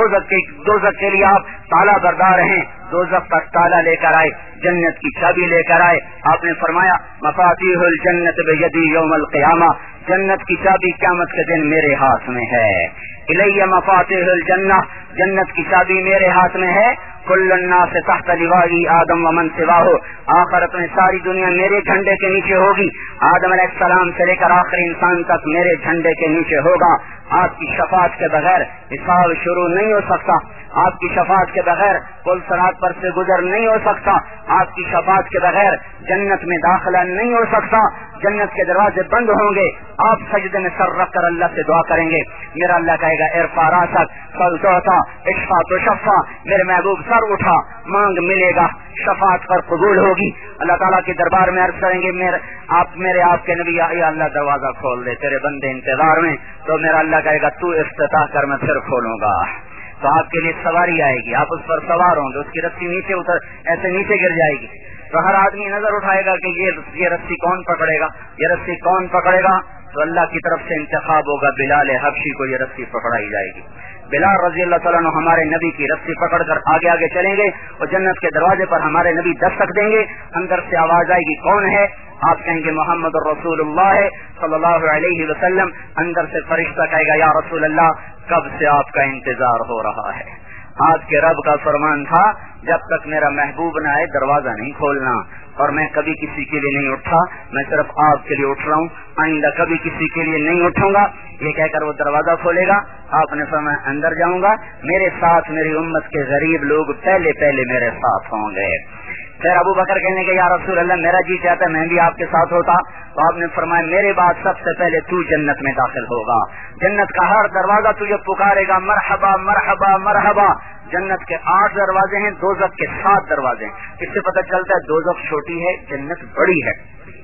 دوزخ کے لیے آپ تالا بردار ہیں، دوزخ کا تالا لے کر آئے، جنت کی چابی لے کر آئے۔ آپ نے فرمایا مفاتیح الجنت بیدی یوم القیامہ، جنت کی چابی قیامت کے دن میرے ہاتھ میں ہے، الیہ مفاتیح الجنہ، جنت کی چابی میرے ہاتھ میں ہے، کل الناس تحت لواء آدم ومن سواہ، آخرت میں ساری دنیا میرے جھنڈے کے نیچے ہوگی، آدم علیہ السلام سے لے کر آخری انسان تک میرے جھنڈے کے نیچے ہوگا۔ آپ کی شفاعت کے بغیر حساب شروع نہیں ہو سکتا، آپ کی شفاعت کے بغیر پل صراط پر سے گزر نہیں ہو سکتا، آپ کی شفاعت کے بغیر جنت میں داخلہ نہیں ہو سکتا، جنت کے دروازے بند ہوں گے، آپ سجدے میں سر رکھ کر اللہ سے دعا کریں گے، میرا اللہ کہے گا ارفع راسک سل تعطیٰ اشفع تشفع، میرے محبوب سر اٹھا مانگ ملے گا، شفاعت پر قبول ہوگی۔ اللہ تعالیٰ کے دربار میں عرض کریں گے میرے آپ کے نبی، یا اللہ دروازہ کھول دے، تیرے بندے انتظار میں، تو میرا اللہ کہے گا تو افتتاح کر، میں پھر کھولوں گا، تو آپ کے لیے سواری آئے گی، آپ اس پر سوار ہوں گے، اس کی رسی نیچے گر جائے گی، تو ہر آدمی نظر اٹھائے گا کہ یہ رسی کون پکڑے گا، یہ رسی کون پکڑے گا، تو اللہ کی طرف سے انتخاب ہوگا، بلال حبشی کو یہ رسی پکڑائی جائے گی۔ بلال رضی اللہ تعالیٰ عنہ ہمارے نبی کی رسی پکڑ کر آگے آگے چلیں گے اور جنت کے دروازے پر ہمارے نبی دستک دیں گے، اندر سے آواز آئے گی کون ہے؟ آپ کہیں گے محمد الرسول اللہ صلی اللہ علیہ وسلم، اندر سے فرشتہ کہے گا یا رسول اللہ کب سے آپ کا انتظار ہو رہا ہے، آج کے رب کا فرمان تھا جب تک میرا محبوب نہ آئے دروازہ نہیں کھولنا، اور میں کبھی کسی کے لیے نہیں اٹھا، میں صرف آپ کے لیے اٹھ رہا ہوں، آئندہ کبھی کسی کے لیے نہیں اٹھوں گا۔ یہ کہہ کر وہ دروازہ کھولے گا، آپ نے فرمایا اندر جاؤں گا، میرے ساتھ میری امت کے غریب لوگ پہلے میرے ساتھ ہوں گے، پھر ابو بکر کہنے کہ یا رسول اللہ میرا جی چاہتا ہے میں بھی آپ کے ساتھ ہوتا. تو آپ نے فرمایا میرے بعد سب سے پہلے تو جنت میں داخل ہوگا. جنت کا ہر دروازہ تجھے پکارے گا مرحبا مرحبا مرحبا. جنت کے 8 دروازے ہیں, دوزخ کے 7 دروازے ہیں. اس سے پتہ چلتا ہے دوزخ چھوٹی ہے, جنت بڑی ہے.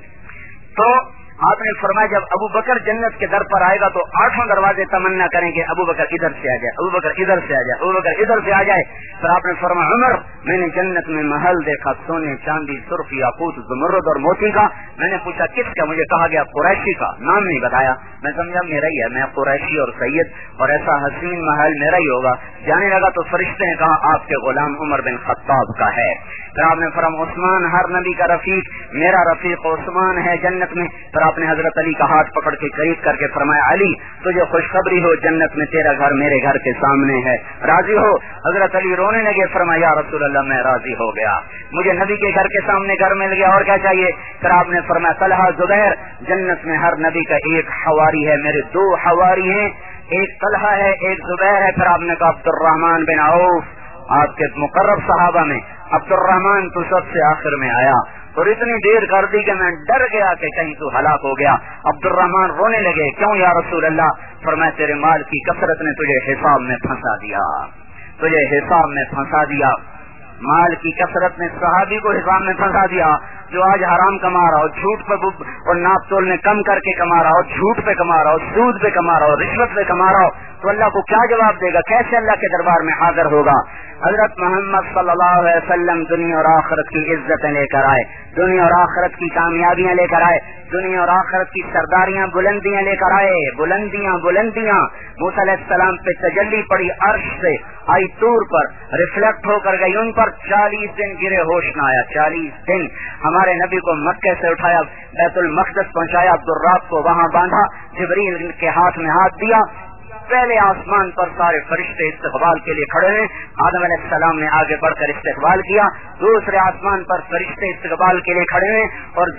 تو آپ نے فرمایا جب ابو بکر جنت کے در پر آئے گا تو 8 دروازے تمنا کریں کہ ابو بکر ادھر سے آ جائے, ابو بکر ادھر سے آ جائے, ابو بکر ادھر سے آ جائے. پھر آپ نے فرمایا عمر میں نے جنت میں محل دیکھا سونے چاندی سرخ یاقوت زمرد اور موتی کا. میں نے پوچھا کس کا؟ مجھے کہا گیا قریشی کا. نام نہیں بتایا. میں سمجھا میرا ہی ہے, میں قریشی اور سید اور ایسا حسین محل میرا ہی ہوگا. جانے لگا تو فرشتے نے کہا آپ کے غلام عمر بن خطاب کا ہے. پھر آپ نے فرمایا عثمان ہر نبی کا رفیق, میرا رفیق عثمان ہے جنت میں. پھر آپ نے حضرت علی کا ہاتھ پکڑ کے قریب کر کے فرمایا علی تجھے خوشخبری ہو جنت میں تیرا گھر میرے گھر کے سامنے ہے, راضی ہو؟ حضرت علی رونے لگے. فرمایا یا رسول اللہ میں راضی ہو گیا, مجھے نبی کے گھر کے سامنے گھر مل گیا, اور کیا چاہیے. پھر آپ نے فرمایا طلحہ زبیر جنت میں ہر نبی کا ایک حواری ہے, میرے 2 حواری ہیں, ایک طلحہ ہے ایک زبیر ہے. پھر آپ نے کہا عبد الرحمن بن عوف آپ کے مقرب صحابہ میں عبد الرحمن تو سب سے آخر میں آیا. اور اتنی دیر کر دی کہ میں ڈر گیا کہ کہیں تو ہلاک ہو گیا. عبد الرحمن رونے لگے. کیوں یا رسول اللہ؟ فرمایا تیرے مال کی کثرت نے تجھے حساب میں پھنسا دیا, تجھے حساب میں پھنسا دیا. مال کی کثرت نے صحابی کو حساب میں پھنسا دیا. جو آج حرام کما رہا ہو, جھوٹ پہ اور ناپ تول میں کم کر کے کما رہا ہو, جھوٹ پہ کما رہا ہو, سود پہ کما رہا ہو, رشوت پہ کما رہا ہو, تو اللہ کو کیا جواب دے گا؟ کیسے اللہ کے دربار میں حاضر ہوگا؟ حضرت محمد صلی اللہ علیہ وسلم دنیا اور آخرت کی عزتیں لے کر آئے, دنیا اور آخرت کی کامیابیاں لے کر آئے, دنیا اور آخرت کی سرداریاں بلندیاں لے کر آئے, بلندیاں بلندیاں. موسیٰ علیہ السلام پہ تجلی پڑی عرش سے, آئی طور پر ریفلیکٹ ہو کر گئی ان پر. 40 دن گرے ہوش نہ آیا, 40 دن. ہمارے نبی کو مکہ سے اٹھایا, بیت المقدس پہنچایا, عبدالراب کو وہاں باندھا, جبریل کے ہاتھ میں ہاتھ دیا. پہلے آسمان پر سارے فرشتے استقبال کے لیے کھڑے ہیں, آدم علیہ السلام نے آگے بڑھ کر استقبال کیا. دوسرے آسمان پر فرشتے استقبال کے لیے کھڑے ہیں, اور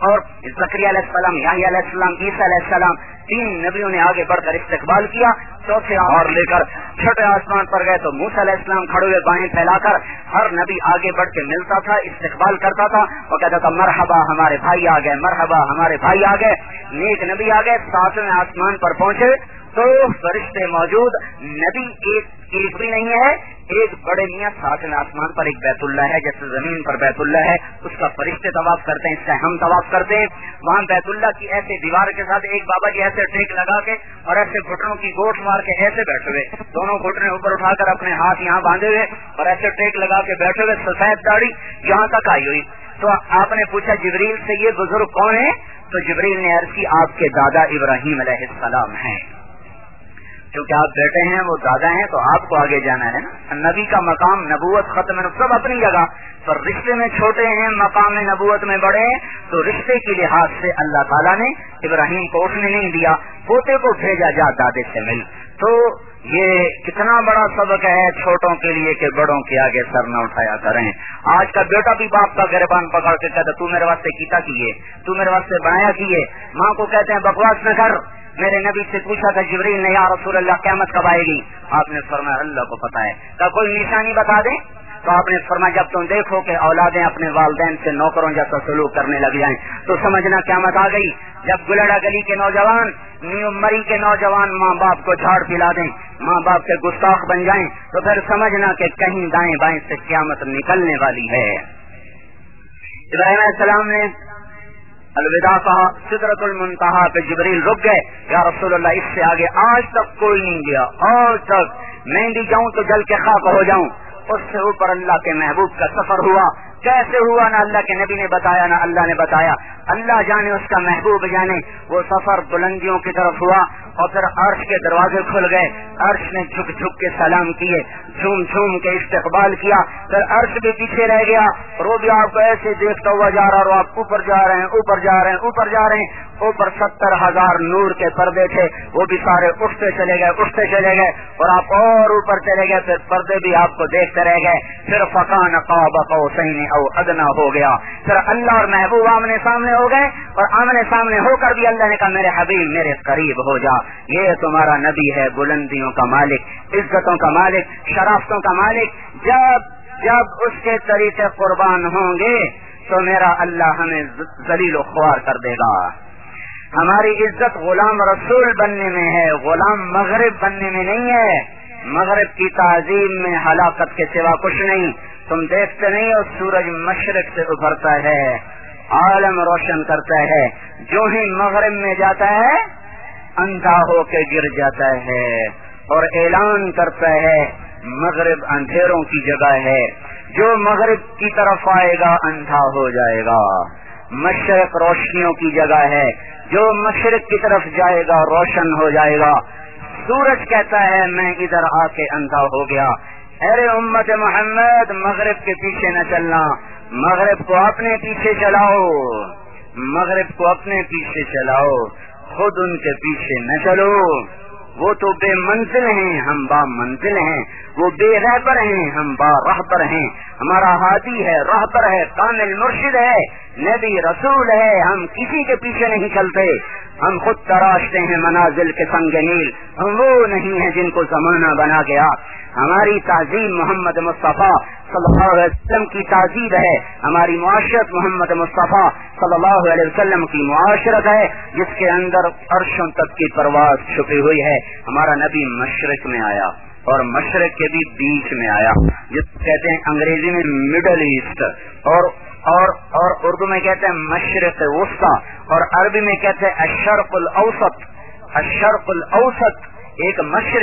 زکریا علیہ السلام, یحییٰ علیہ السلام, عیسیٰ علیہ السلام, 3 نبیوں نے آگے بڑھ کر استقبال کیا. چوتھے اور لے کر چھٹے آسمان پر گئے تو موسیٰ علیہ السلام کھڑے ہوئے بائیں پھیلا کر, ہر نبی آگے بڑھ کے ملتا تھا, استقبال کرتا تھا, اور کہتا تھا مرحبا ہمارے بھائی آ گئے, مرحبا ہمارے بھائی آ گئے. نیک نبی آ گئے, 7ویں آسمان پر پہنچے تو فرشتے موجود, نبی ایک بھی نہیں ہے. ایک بڑے میاں 7ویں آسمان پر ایک بیت اللہ ہے, جیسے زمین پر بیت اللہ ہے, اس کا فرشتے طواف کرتے ہیں, اس کا ہم طواف کرتے ہیں. وہاں بیت اللہ کی ایسے دیوار کے ساتھ ایک بابا جی ایسے ٹیک لگا کے اور ایسے گھٹنوں کی گوٹ مار کے ایسے بیٹھے ہوئے, دونوں گھٹنے اوپر اٹھا کر اپنے ہاتھ یہاں باندھے ہوئے اور ایسے ٹیک لگا کے بیٹھے ہوئے, سفید داڑھی یہاں تک آئی ہوئی. تو آپ نے پوچھا جبریل سے یہ بزرگ کون ہے؟ تو جبریل نے عرض کی آپ کے دادا ابراہیم علیہ السلام ہیں. کیونکہ آپ بیٹے ہیں, وہ دادا ہیں, تو آپ کو آگے جانا ہے نا. نبی کا مقام نبوت ختم ہے, سب اپنی جگہ, پر رشتے میں چھوٹے ہیں, مقام نبوت میں بڑے ہیں. تو رشتے کے لحاظ سے اللہ تعالیٰ نے ابراہیم کو اٹھنے نہیں دیا, پوتے کو بھیجا جا دادے سے مل. تو یہ کتنا بڑا سبق ہے چھوٹوں کے لیے کہ بڑوں کے آگے سر نہ اٹھایا کریں. آج کا بیٹا بھی باپ کا گریبان پکڑ کے کہتا تو میرے واسطے کیتا کیے, تو میرے واسطے بنایا کیے. ماں کو کہتے ہیں بکواس نہ کر. میرے نبی سے پوچھا تھا جبریل نے یا رسول اللہ قیامت کب آئے گی؟ آپ نے فرمایا اللہ کو پتا ہے. کیا کوئی نشانی بتا دیں؟ تو آپ نے فرمایا جب تم دیکھو کہ اولادیں اپنے والدین سے نوکروں جیسا سلوک کرنے لگ جائیں تو سمجھنا قیامت آ گئی. جب گلڑا گلی کے نوجوان, نیو مری کے نوجوان ماں باپ کو جھاڑ پلا دیں, ماں باپ سے گستاخ بن جائیں, تو پھر سمجھنا کہ کہیں دائیں بائیں سے قیامت نکلنے والی ہے. ابراہیم علیہ السلام نے الوداع کہا, سدرۃ المنتہا پہ جبریل رک گئے. یا رسول اللہ اس سے آگے آج تک کوئی نہیں گیا, آج تک. میں بھی جاؤں تو جل کے خاک ہو جاؤں. اس سے اوپر اللہ کے محبوب کا سفر ہوا. کیسے ہوا؟ نہ اللہ کے نبی نے بتایا نہ اللہ نے بتایا, اللہ جانے, اس کا محبوب جانے. وہ سفر بلندیوں کی طرف ہوا اور پھر عرش کے دروازے کھل گئے. عرش نے جھک جھک کے سلام کیے, جھوم جھوم کے استقبال کیا. پھر عرش بھی پیچھے رہ گیا اور وہ بھی آپ کو ایسے دیکھتا ہوا جا رہا, اور آپ اوپر جا رہے ہیں, اوپر جا رہے ہیں, اوپر جا رہے ہیں. اوپر 70,000 نور کے پردے تھے, وہ بھی سارے اٹھتے چلے گئے, اٹھتے چلے گئے, اور آپ اور اوپر چلے گئے. پھر پردے بھی آپ کو دیکھتے رہ گئے. پھر فکان قاب قوسین او ادنا ہو گیا. پھر اللہ اور محبوب آمنے سامنے ہو گئے, اور آمنے سامنے ہو کر بھی اللہ نے کہا میرے حبیب میرے قریب ہو جا. یہ تمہارا نبی ہے, بلندیوں کا مالک, عزتوں کا مالک, شرافتوں کا مالک. جب جب اس کے طریقے قربان ہوں گے تو میرا اللہ ہمیں ذلیل و خوار کر دے گا. ہماری عزت غلام رسول بننے میں ہے، غلام مغرب بننے میں نہیں ہے. مغرب کی تعظیم میں ہلاکت کے سوا کچھ نہیں. تم دیکھتے نہیں ہو سورج مشرق سے ابھرتا ہے، عالم روشن کرتا ہے، جو ہی مغرب میں جاتا ہے اندھا ہو کے گر جاتا ہے اور اعلان کرتا ہے مغرب اندھیروں کی جگہ ہے، جو مغرب کی طرف آئے گا اندھا ہو جائے گا. مشرق روشنیوں کی جگہ ہے، جو مشرق کی طرف جائے گا روشن ہو جائے گا. سورج کہتا ہے میں ادھر آ کے اندھا ہو گیا. ارے امت محمد، مغرب کے پیچھے نہ چلنا، مغرب کو اپنے پیچھے چلاؤ، مغرب کو اپنے پیچھے چلاؤ، خود ان کے پیچھے نہ چلو. وہ تو بے منزل ہیں، ہم با منزل ہیں. وہ بے رہبر ہیں، ہم با رہبر ہیں. ہمارا ہادی ہے، رہبر ہے، کامل مرشد ہے، نبی رسول ہے. ہم کسی کے پیچھے نہیں چلتے. ہم خود تراشتے ہیں منازل کے سنگ نیل. ہم وہ نہیں ہیں جن کو زمانہ بنا گیا. ہماری تعظیم محمد مصطفیٰ صلی اللہ علیہ وسلم کی تعظیم ہے. ہماری معاشرت محمد مصطفیٰ صلی اللہ علیہ وسلم کی معاشرت ہے، جس کے اندر عرشوں تک کی پرواز چھپی ہوئی ہے. ہمارا نبی مشرق میں آیا اور مشرق کے بھی بیچ میں آیا، جس کو کہتے ہیں انگریزی میں مڈل ایسٹ، اور اردو میں کہتے ہیں مشرق وسطی، اور عربی میں کہتے ہیں الشرق الاوسط. الشرق الاوسط ایک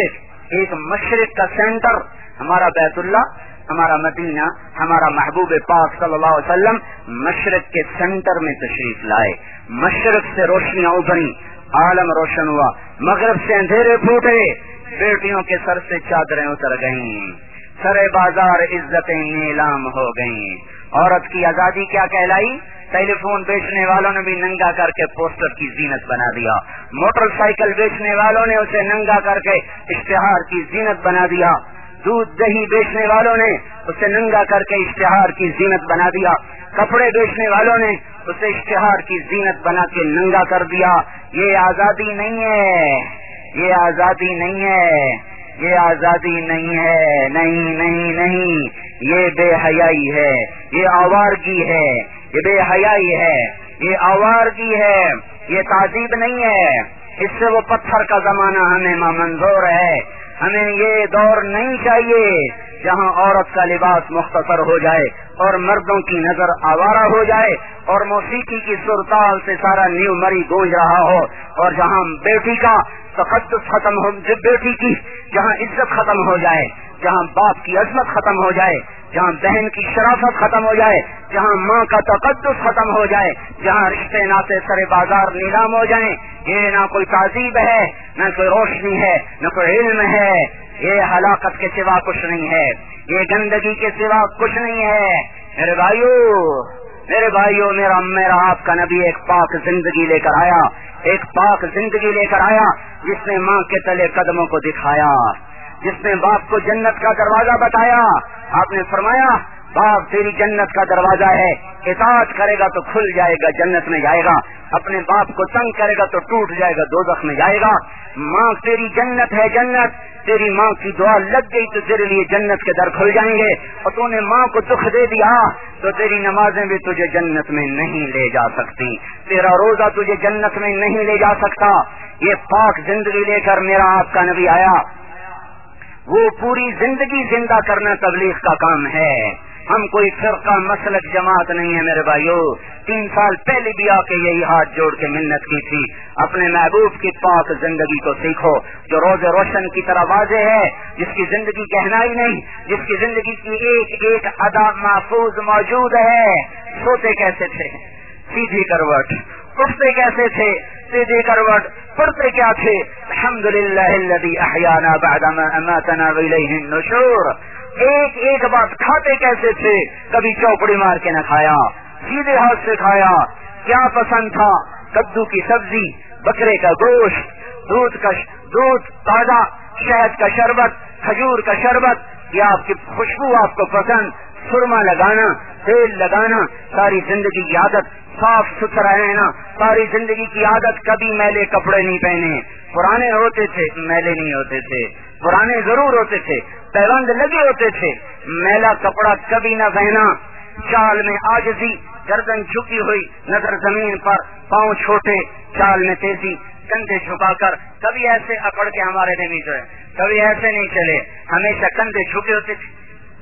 مشرق کا سینٹر ہمارا بیت اللہ، ہمارا مدینہ، ہمارا محبوب پاک صلی اللہ علیہ وسلم مشرق کے سینٹر میں تشریف لائے. مشرق سے روشنیاں ابھری، عالم روشن ہوا. مغرب سے اندھیرے پھوٹے، بیٹیوں کے سر سے چادریں اتر گئیں، سرے بازار عزتیں نیلام ہو گئیں. عورت کی آزادی کیا کہلائی؟ ٹیلی فون بیچنے والوں نے بھی ننگا کر کے پوسٹر کی زینت بنا دیا. موٹر سائیکل بیچنے والوں نے اسے ننگا کر کے اشتہار کی زینت بنا دیا. دودھ دہی بیچنے والوں نے اسے ننگا کر کے اشتہار کی زینت بنا دیا. کپڑے بیچنے والوں نے اسے اشتہار کی زینت بنا کے ننگا کر دیا. یہ آزادی نہیں ہے، یہ آزادی نہیں ہے، یہ آزادی نہیں ہے. نہیں نہیں نہیں، یہ بے حیائی ہے، یہ آوارگی ہے، یہ بے حیائی ہے، یہ آوارگی ہے، یہ تعذیب نہیں ہے. اس سے وہ پتھر کا زمانہ ہمیں منظور ہے. ہمیں یہ دور نہیں چاہیے جہاں عورت کا لباس مختصر ہو جائے اور مردوں کی نظر آوارہ ہو جائے اور موسیقی کی سرتال سے سارا نیو مری گونج رہا ہو، اور جہاں بیٹی کا تقدس ختم ہو، بیٹی کی جہاں عزت ختم ہو جائے، جہاں باپ کی عظمت ختم ہو جائے، جہاں بہن کی شرافت ختم ہو جائے، جہاں ماں کا تقدس ختم ہو جائے، جہاں رشتے ناطے سرے بازار نیلام ہو جائیں. یہ نہ کوئی تعذیب ہے، نہ کوئی روشنی ہے، نہ کوئی علم ہے. یہ ہلاکت کے سوا کچھ نہیں ہے، یہ گندگی کے سوا کچھ نہیں ہے. میرے بھائیوں، میرا آپ کا نبی ایک پاک زندگی لے کر آیا، ایک پاک زندگی لے کر آیا، جس نے ماں کے تلے قدموں کو دکھایا، جس نے باپ کو جنت کا دروازہ بتایا. آپ نے فرمایا باپ تیری جنت کا دروازہ ہے، اطاعت کرے گا تو کھل جائے گا، جنت میں جائے گا. اپنے باپ کو تنگ کرے گا تو ٹوٹ جائے گا، دوزخ میں جائے گا. ماں تیری جنت ہے، جنت تیری ماں کی دعا لگ گئی تو تیرے لیے جنت کے در کھل جائیں گے. اور تو نے ماں کو دکھ دے دیا تو تیری نمازیں بھی تجھے جنت میں نہیں لے جا سکتی، تیرا روزہ تجھے جنت میں نہیں لے جا سکتا. یہ پاک زندگی لے کر میرا آپ کا نبی آیا. وہ پوری زندگی زندہ کرنا تبلیغ کا کام ہے. ہم کوئی فرقہ مسلک جماعت نہیں ہے میرے بھائیو. 3 سال پہلے بھی آ کے یہی ہاتھ جوڑ کے منت کی تھی، اپنے محبوب کی پاک زندگی کو سیکھو جو روز روشن کی طرح واضح ہے، جس کی زندگی کہنا ہی نہیں، جس کی زندگی کی ایک ایک ادا محفوظ موجود ہے. سوتے کیسے تھے؟ سیدھی کروٹ. اٹھتے کیسے تھے؟ سیدھی کروٹ. پڑھتے کیا تھے؟ الحمدللہ الذی احیانا بعدما اماتنا والیہ النشور. ایک بات. کھاتے کیسے تھے؟ کبھی چوپڑی مار کے نہ کھایا، سیدھے ہاتھ سے کھایا. کیا پسند تھا؟ کدو کی سبزی، بکرے کا گوشت، دودھ تازہ، شہد کا شربت، کھجور کا شربت. یہ آپ کی خوشبو آپ کو پسند. سرما لگانا، تیل لگانا، ساری زندگی کی عادت. صاف ستھرا رہنا، ساری زندگی کی عادت. کبھی میلے کپڑے نہیں پہنے. پرانے ہوتے تھے، میلے نہیں ہوتے تھے. پرانے ضرور ہوتے تھے، پیبند لگے ہوتے تھے، میلا کپڑا کبھی نہ پہنا، چال میں عاجزی، گردن جھکی ہوئی، نظر زمین پر، پاؤں چھوٹے، چال میں تیزی، کندھے جھکا کر، کبھی ایسے اکڑ کے ہمارے نبی جو ہے کبھی ایسے نہیں چلے، ہمیشہ کندھے جھکے ہوتے تھے.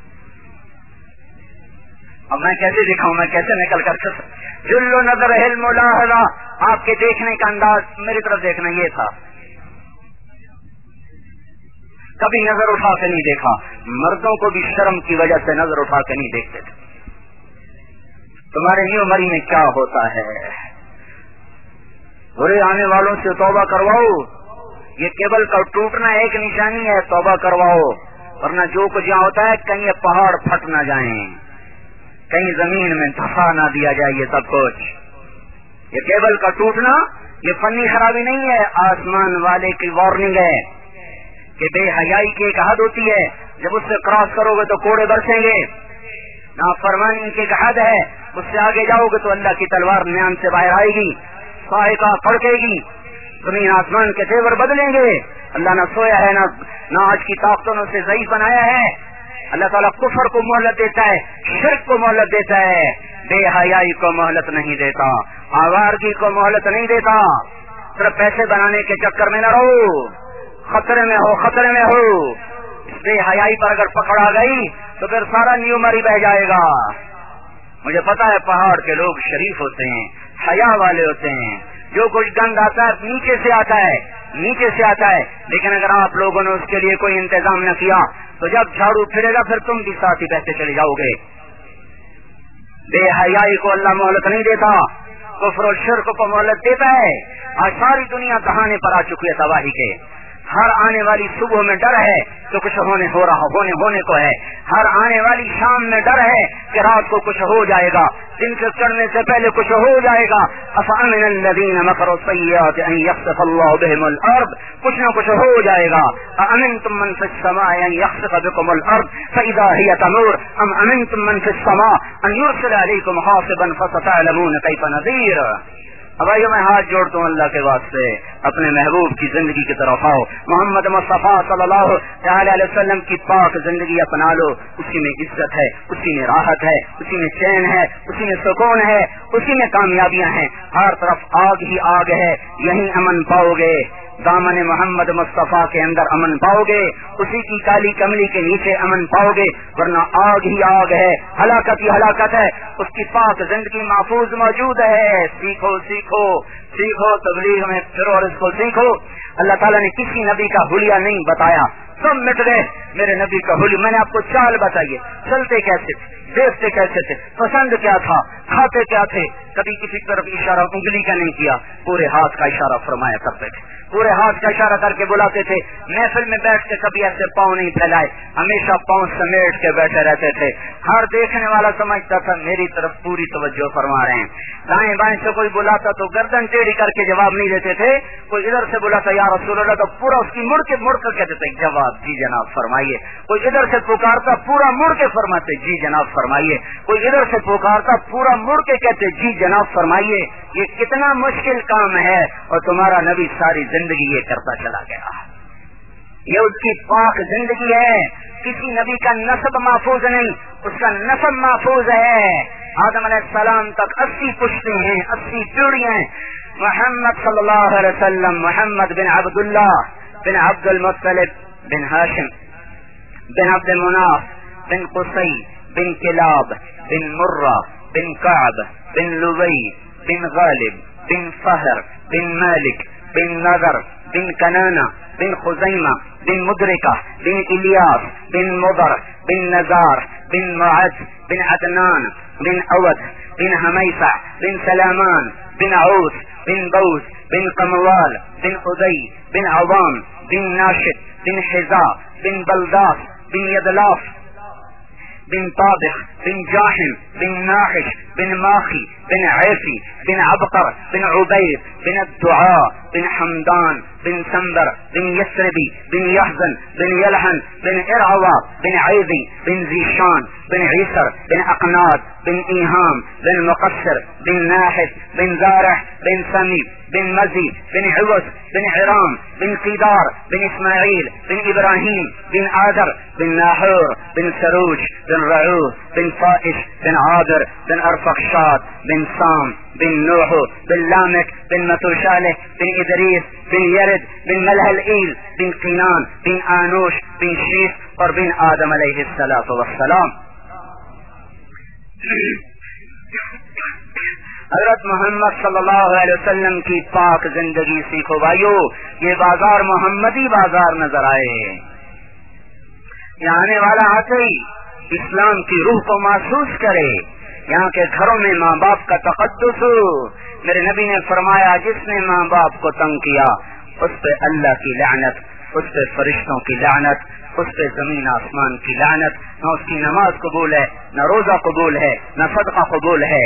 اب میں کیسے دکھاؤں، میں کیسے نکل کر جلو نظر علم ملاحظہ، آپ کے دیکھنے کا انداز میری طرف دیکھنا یہ تھا، کبھی نظر اٹھا کے نہیں دیکھا. مردوں کو بھی شرم کی وجہ سے نظر اٹھا کے نہیں دیکھتے تھے. تمہارے نیو مری میں کیا ہوتا ہے؟ برے آنے والوں سے توبہ کرواؤ، یہ کیبل کا ٹوٹنا ایک نشانی ہے، توبہ کرواؤ، ورنہ جو کچھ یہاں ہوتا ہے کہیں یہ پہاڑ پھٹ نہ جائیں، کہیں زمین میں دھسا نہ دیا جائے. یہ سب کچھ، یہ کیبل کا ٹوٹنا یہ فنی خرابی نہیں ہے، آسمان والے کی وارننگ ہے کہ بے حیائی کی ایک حد ہوتی ہے، جب اس سے کراس کرو گے تو کوڑے برسیں گے. نافرمانی کی ایک حد ہے، اس سے آگے جاؤ گے تو اللہ کی تلوار میان سے باہر آئے گی، صاعقہ کھڑکے گی، زمین آسمان کے تیور بدلیں گے. اللہ نہ سویا ہے نہ آج کی طاقتوں نے اسے ضعیف بنایا ہے. اللہ تعالیٰ کفر کو مہلت دیتا ہے، شرک کو مہلت دیتا ہے، بے حیائی کو مہلت نہیں دیتا، آوارگی کو مہلت نہیں دیتا. صرف پیسے بنانے کے چکر میں نہ رہو، خطرے میں ہو، خطرے میں ہو. بے حیائی پر اگر پکڑ آ گئی تو پھر سارا نیو مری بہ جائے گا. مجھے پتا ہے پہاڑ کے لوگ شریف ہوتے ہیں، حیا والے ہوتے ہیں، جو کچھ گند آتا ہے نیچے سے آتا ہے، نیچے سے آتا ہے. لیکن اگر آپ لوگوں نے اس کے لیے کوئی انتظام نہ کیا تو جب جھاڑو پھرے گا پھر تم بھی ساتھ ہی بہتے چلے جاؤ گے. بے حیائی کو اللہ مہلت نہیں دیتا، کفر و شرک کو مہلت دیتا ہے. آج ساری دنیا دہانے پر آ چکی ہے تباہی کے. ہر آنے والی صبح میں ڈر ہے کہ کچھ ہونے کو ہے، ہر آنے والی شام میں ڈر ہے کہ رات کو کچھ ہو جائے گا، دن کے چڑھنے سے پہلے کچھ ہو جائے گا. افامن الذین مکروا السیئات ان یخسف اللہ بہم الارض، کچھ نہ کچھ ہو جائے گا. امنتم من فی السماء ان یخسف بکم الارض فاذا هی تمور ام امنتم من فی السماء ان یرسل علیکم حاصبا فستعلمون کیف نذیر. اب آئیے میں ہاتھ جوڑتا ہوں اللہ کے واسطے، اپنے محبوب کی زندگی کی طرف آؤ، محمد مصطفیٰ صلی اللہ تعالی علیہ وسلم کی پاک زندگی اپنا لو. اسی میں عزت ہے، اسی میں راحت ہے، اسی میں چین ہے، اسی میں سکون ہے، اسی میں کامیابیاں ہیں. ہر طرف آگ ہی آگ ہے، یہیں امن پاؤ گے. دامن محمد مصطفیٰ کے اندر امن پاؤ گے، اسی کی کالی کملی کے نیچے امن پاؤ گے، ورنہ آگ ہی آگ ہے، ہلاکت ہی ہلاکت ہے. اس کی پاک زندگی محفوظ موجود ہے. سیکھو سیکھو سیکھو، تبلیغ میں پھرو اور اس کو سیکھو. اللہ تعالیٰ نے کسی نبی کا حلیہ نہیں بتایا، سب مٹ گئے. میرے نبی کا حلیہ میں نے آپ کو چال بتائیے، چلتے کیسے تھے، دیکھتے کیسے تھے، پسند کیا تھا، کھاتے کیا تھے. کبھی کسی طرف اشارہ انگلی کا نہیں کیا، پورے ہاتھ کا اشارہ فرمایا کرتے تھے، پورے ہاتھ کا اشارہ کر کے بلاتے تھے. محفل میں بیٹھ کے کبھی ایسے پاؤں نہیں پھیلائے، ہمیشہ پاؤں سمیٹ کے بیٹھے رہتے تھے. ہر دیکھنے والا سمجھتا تھا میری طرف پوری توجہ فرما رہے ہیں. دائیں بائیں سے کوئی بلاتا تو گردن ٹیڑھی کر کے جواب نہیں دیتے تھے. کوئی ادھر سے بلاتا یا رسول اللہ تو پورا اس کی مڑ کر کہتے تھے جواب جی جناب فرمائیے. کوئی ادھر سے پکارتا پورا مڑ کے فرماتے جی جناب فرمائیے. کوئی ادھر سے پکارتا پورا مڑ کے کہتے جی جناب فرمائیے. یہ کتنا مشکل کام ہے، اور تمہارا نبی ساری زندگی یہ کرتا چلا گیا. یہ اس کی پاک زندگی ہے. کسی نبی کا نسب محفوظ نہیں، اس کا نسب محفوظ ہے. آدم علیہ السلام تک 80 پشتیں ہیں، 80 پیڑیاں ہیں. محمد صلی اللہ علیہ وسلم، محمد بن عبداللہ بن عبد المطلب بن ہاشم بن عبد مناف بن قصی بن کلاب بن مرہ بن کعب بن لبی بن غالب بن فہر بن مالک بن نذر بن کنانہ بن خزیمہ بن مدرکہ بن الیاس بن مضر بن نزار بن معد بن عدنان بن اود بن حمیسہ بن سلامان بن عوس بن بوس بن قموال بن عدی بن عوام بن ناشد بن حذاء بن بلداس بن یدلاف بن طابخ بن جاحم بن ناحش بن ماخی بن عیسی بن عبقر بن عبید بن الدعاء بن حمدان بن سنبر بن یسربی بن یحزن بن یلحن بن ارعوا بن عیدی بن زیشان بن عیسر بن اقناد بن ایہام بن مقصر بن ناحد بن زارح بن سمی بن مزی بن عوس بن عرام بن قیدار بن اسماعیل بن ابراہیم بن آذر بن ناحور بن سروج بن رعوہ بن فائش بن عابر بن ارفخشاد بن سام بن نوح بن لامک بن متوشالح بن ادریس بن یرد بن ملہل بن قینان بن آنوش بن شیس اور بن آدم علیہ السلام. حضرت محمد صلی اللہ علیہ وسلم کی پاک زندگی سیکھو بھائیو. یہ بازار محمدی بازار نظر آئے. یہاں آنے والا آتے ہی اسلام کی روح کو محسوس کرے. یہاں کے گھروں میں ماں باپ کا تقدس ہو. میرے نبی نے فرمایا جس نے ماں باپ کو تنگ کیا اس پہ اللہ کی لعنت, اس پہ فرشتوں کی لعنت, اس پہ زمین آسمان کی لعنت. نہ اس کی نماز قبول ہے, نہ روزہ قبول ہے, نہ صدقہ قبول ہے.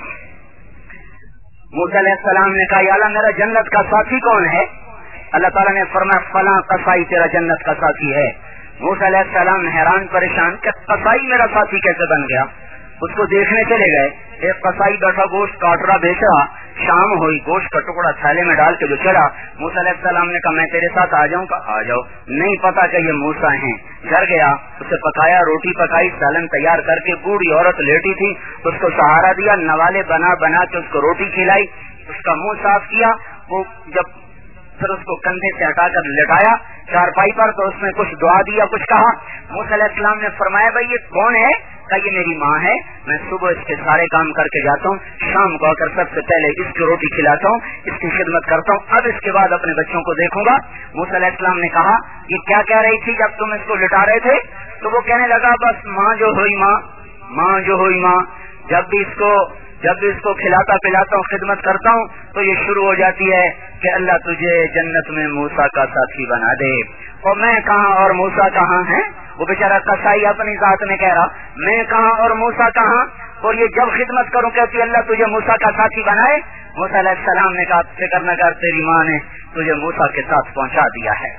موسیٰ علیہ السلام نے کہا یا اللہ میرا جنت کا ساتھی کون ہے؟ اللہ تعالیٰ نے فرمایا فلاں قصائی تیرا جنت کا ساتھی ہے. موسیٰ علیہ السلام حیران پریشان کہ قصائی میرا ساتھی کیسے بن گیا. اس کو دیکھنے چلے گئے. ایک قصائی بیٹھا گوشت کاٹ رہا بیچ رہا. شام ہوئی, گوشت کا ٹکڑا تھیلے میں ڈال کے جو چلا. موسیٰ علیہ السلام نے کہا میں تیرے ساتھ آ جاؤں. آ جاؤ. نہیں پتا کہ یہ موسیٰ ہیں. گھر گیا, اسے پکایا, روٹی پکائی, سالن تیار کر کے. بوڑھی عورت لیٹی تھی, اس کو سہارا دیا, نوالے بنا بنا کے اس کو روٹی کھلائی, اس کا منہ صاف کیا. وہ جب پھر اس کو کندھے سے ہٹا کر لٹایا چارپائی پر تو اس نے کچھ دعا دیا, کچھ کہا. موسیٰ علیہ السلام نے فرمایا بھائی یہ کون ہے؟ کہ یہ میری ماں ہے. میں صبح اس کے سارے کام کر کے جاتا ہوں, شام کو آ کر سب سے پہلے اس کی روٹی کھلاتا ہوں, اس کی خدمت کرتا ہوں. اب اس کے بعد اپنے بچوں کو دیکھوں گا. موسیٰ علیہ السلام نے کہا یہ کیا کہہ رہی تھی جب تم اس کو لٹا رہے تھے؟ تو وہ کہنے لگا بس ماں جو ہوئی ماں, ماں جو ہوئی ماں. جب بھی اس کو کھلاتا پلاتا ہوں, خدمت کرتا ہوں تو یہ شروع ہو جاتی ہے کہ اللہ تجھے جنت میں موسیٰ کا ساتھی بنا دے. اور میں کہاں اور موسیٰ کہاں ہے؟ وہ بیچارہ قصائی اپنی ذات میں کہہ رہا میں کہاں اور موسیٰ کہاں. اور یہ جب خدمت کروں کہتی اللہ تجھے موسیٰ کا ساتھی بنائے. موسیٰ علیہ السلام نے کہا فکر نہ کر, تیری ماں نے تجھے موسیٰ کے ساتھ پہنچا دیا ہے.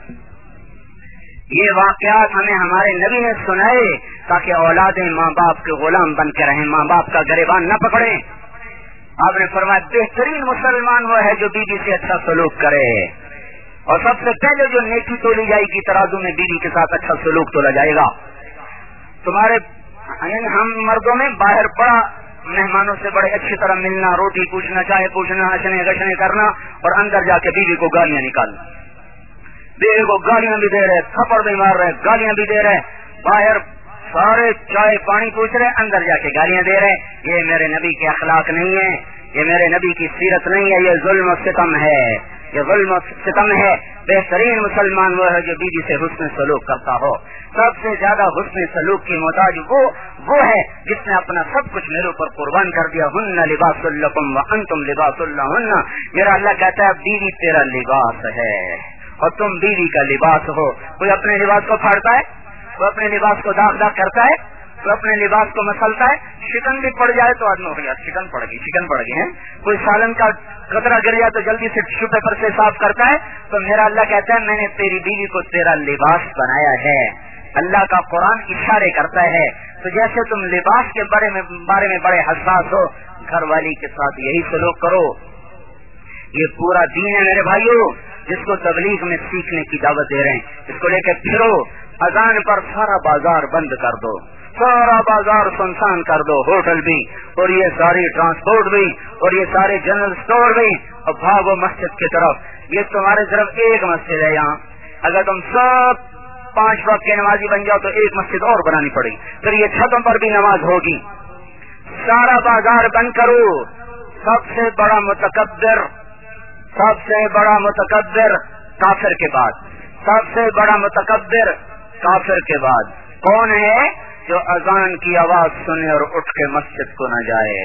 یہ واقعات ہمیں ہمارے نبی نے سنائے تاکہ اولادیں ماں باپ کے غلام بن کے رہیں, ماں باپ کا گریبان نہ پکڑیں. آپ نے فرمایا بہترین مسلمان وہ ہے جو بیوی سے اچھا سلوک کرے. اور سب سے پہلے جو نیکی تولی جائے گی ترازو میں بیوی کے ساتھ اچھا سلوک تولا جائے گا. تمہارے ہم مردوں میں باہر بڑا مہمانوں سے بڑے اچھی طرح ملنا, روٹی پوچھنا, چائے پوچھنا, ہنسنے گشنے کرنا, اور اندر جا کے بیوی کو گالیاں نکالنا. بیوی کو گالیاں بھی دے رہے, تھپڑ بھی مار رہے, گالیاں بھی دے رہے. باہر سارے چائے پانی پوچھ رہے, اندر جا کے گالیاں دے رہے. یہ میرے نبی کے اخلاق نہیں ہے, یہ میرے نبی کی سیرت نہیں ہے, یہ ظلم و ستم ہے, یہ ظلم و ستم ہے. بہترین مسلمان وہ ہے جو بیوی سے حسن سلوک کرتا ہو. سب سے زیادہ حسن سلوک کی محتاج وہ ہے جس نے اپنا سب کچھ میرے اوپر قربان کر دیا. ہن لباس لکم وانتم لباس لہن. میرا اللہ کہتا ہے بیوی تیرا لباس ہے اور تم بیوی کا لباس ہو. کوئی اپنے لباس کو پھاڑتا ہے, کوئی اپنے لباس کو داغ داغ کرتا ہے, کوئی اپنے لباس کو مسلتا ہے. شکن بھی پڑ جائے تو آدمی ہو گیا شکن پڑ گئی ہے. کوئی سالن کا قطرہ گر جائے تو جلدی سے ٹشو پیپر سے صاف کرتا ہے. تو میرا اللہ کہتا ہے میں نے تیری بیوی کو تیرا لباس بنایا ہے. اللہ کا قرآن اشارے کرتا ہے. تو جیسے تم لباس کے بارے میں بڑے حساس ہو, گھر والی کے ساتھ یہی سلوک کرو. یہ پورا دین ہے میرے بھائیوں, جس کو تبلیغ میں سیکھنے کی دعوت دے رہے ہیں. اس کو لے کے پھرو. اذان پر سارا بازار بند کر دو, سارا بازار سنسان کر دو, ہوٹل بھی اور یہ ساری ٹرانسپورٹ بھی اور یہ سارے جنرل سٹور بھی, اور بھاگو مسجد کی طرف. یہ تمہارے طرف ایک مسجد ہے یہاں. اگر تم سب 5 وقت کے نمازی بن جاؤ تو ایک مسجد اور بنانی پڑے گی, پھر یہ چھتوں پر بھی نماز ہوگی. سارا بازار بند کرو. سب سے بڑا متکبر کافر کے بعد, سب سے بڑا متکبر کافر کے بعد کون ہے؟ جو اذان کی آواز سنے اور اٹھ کے مسجد کو نہ جائے.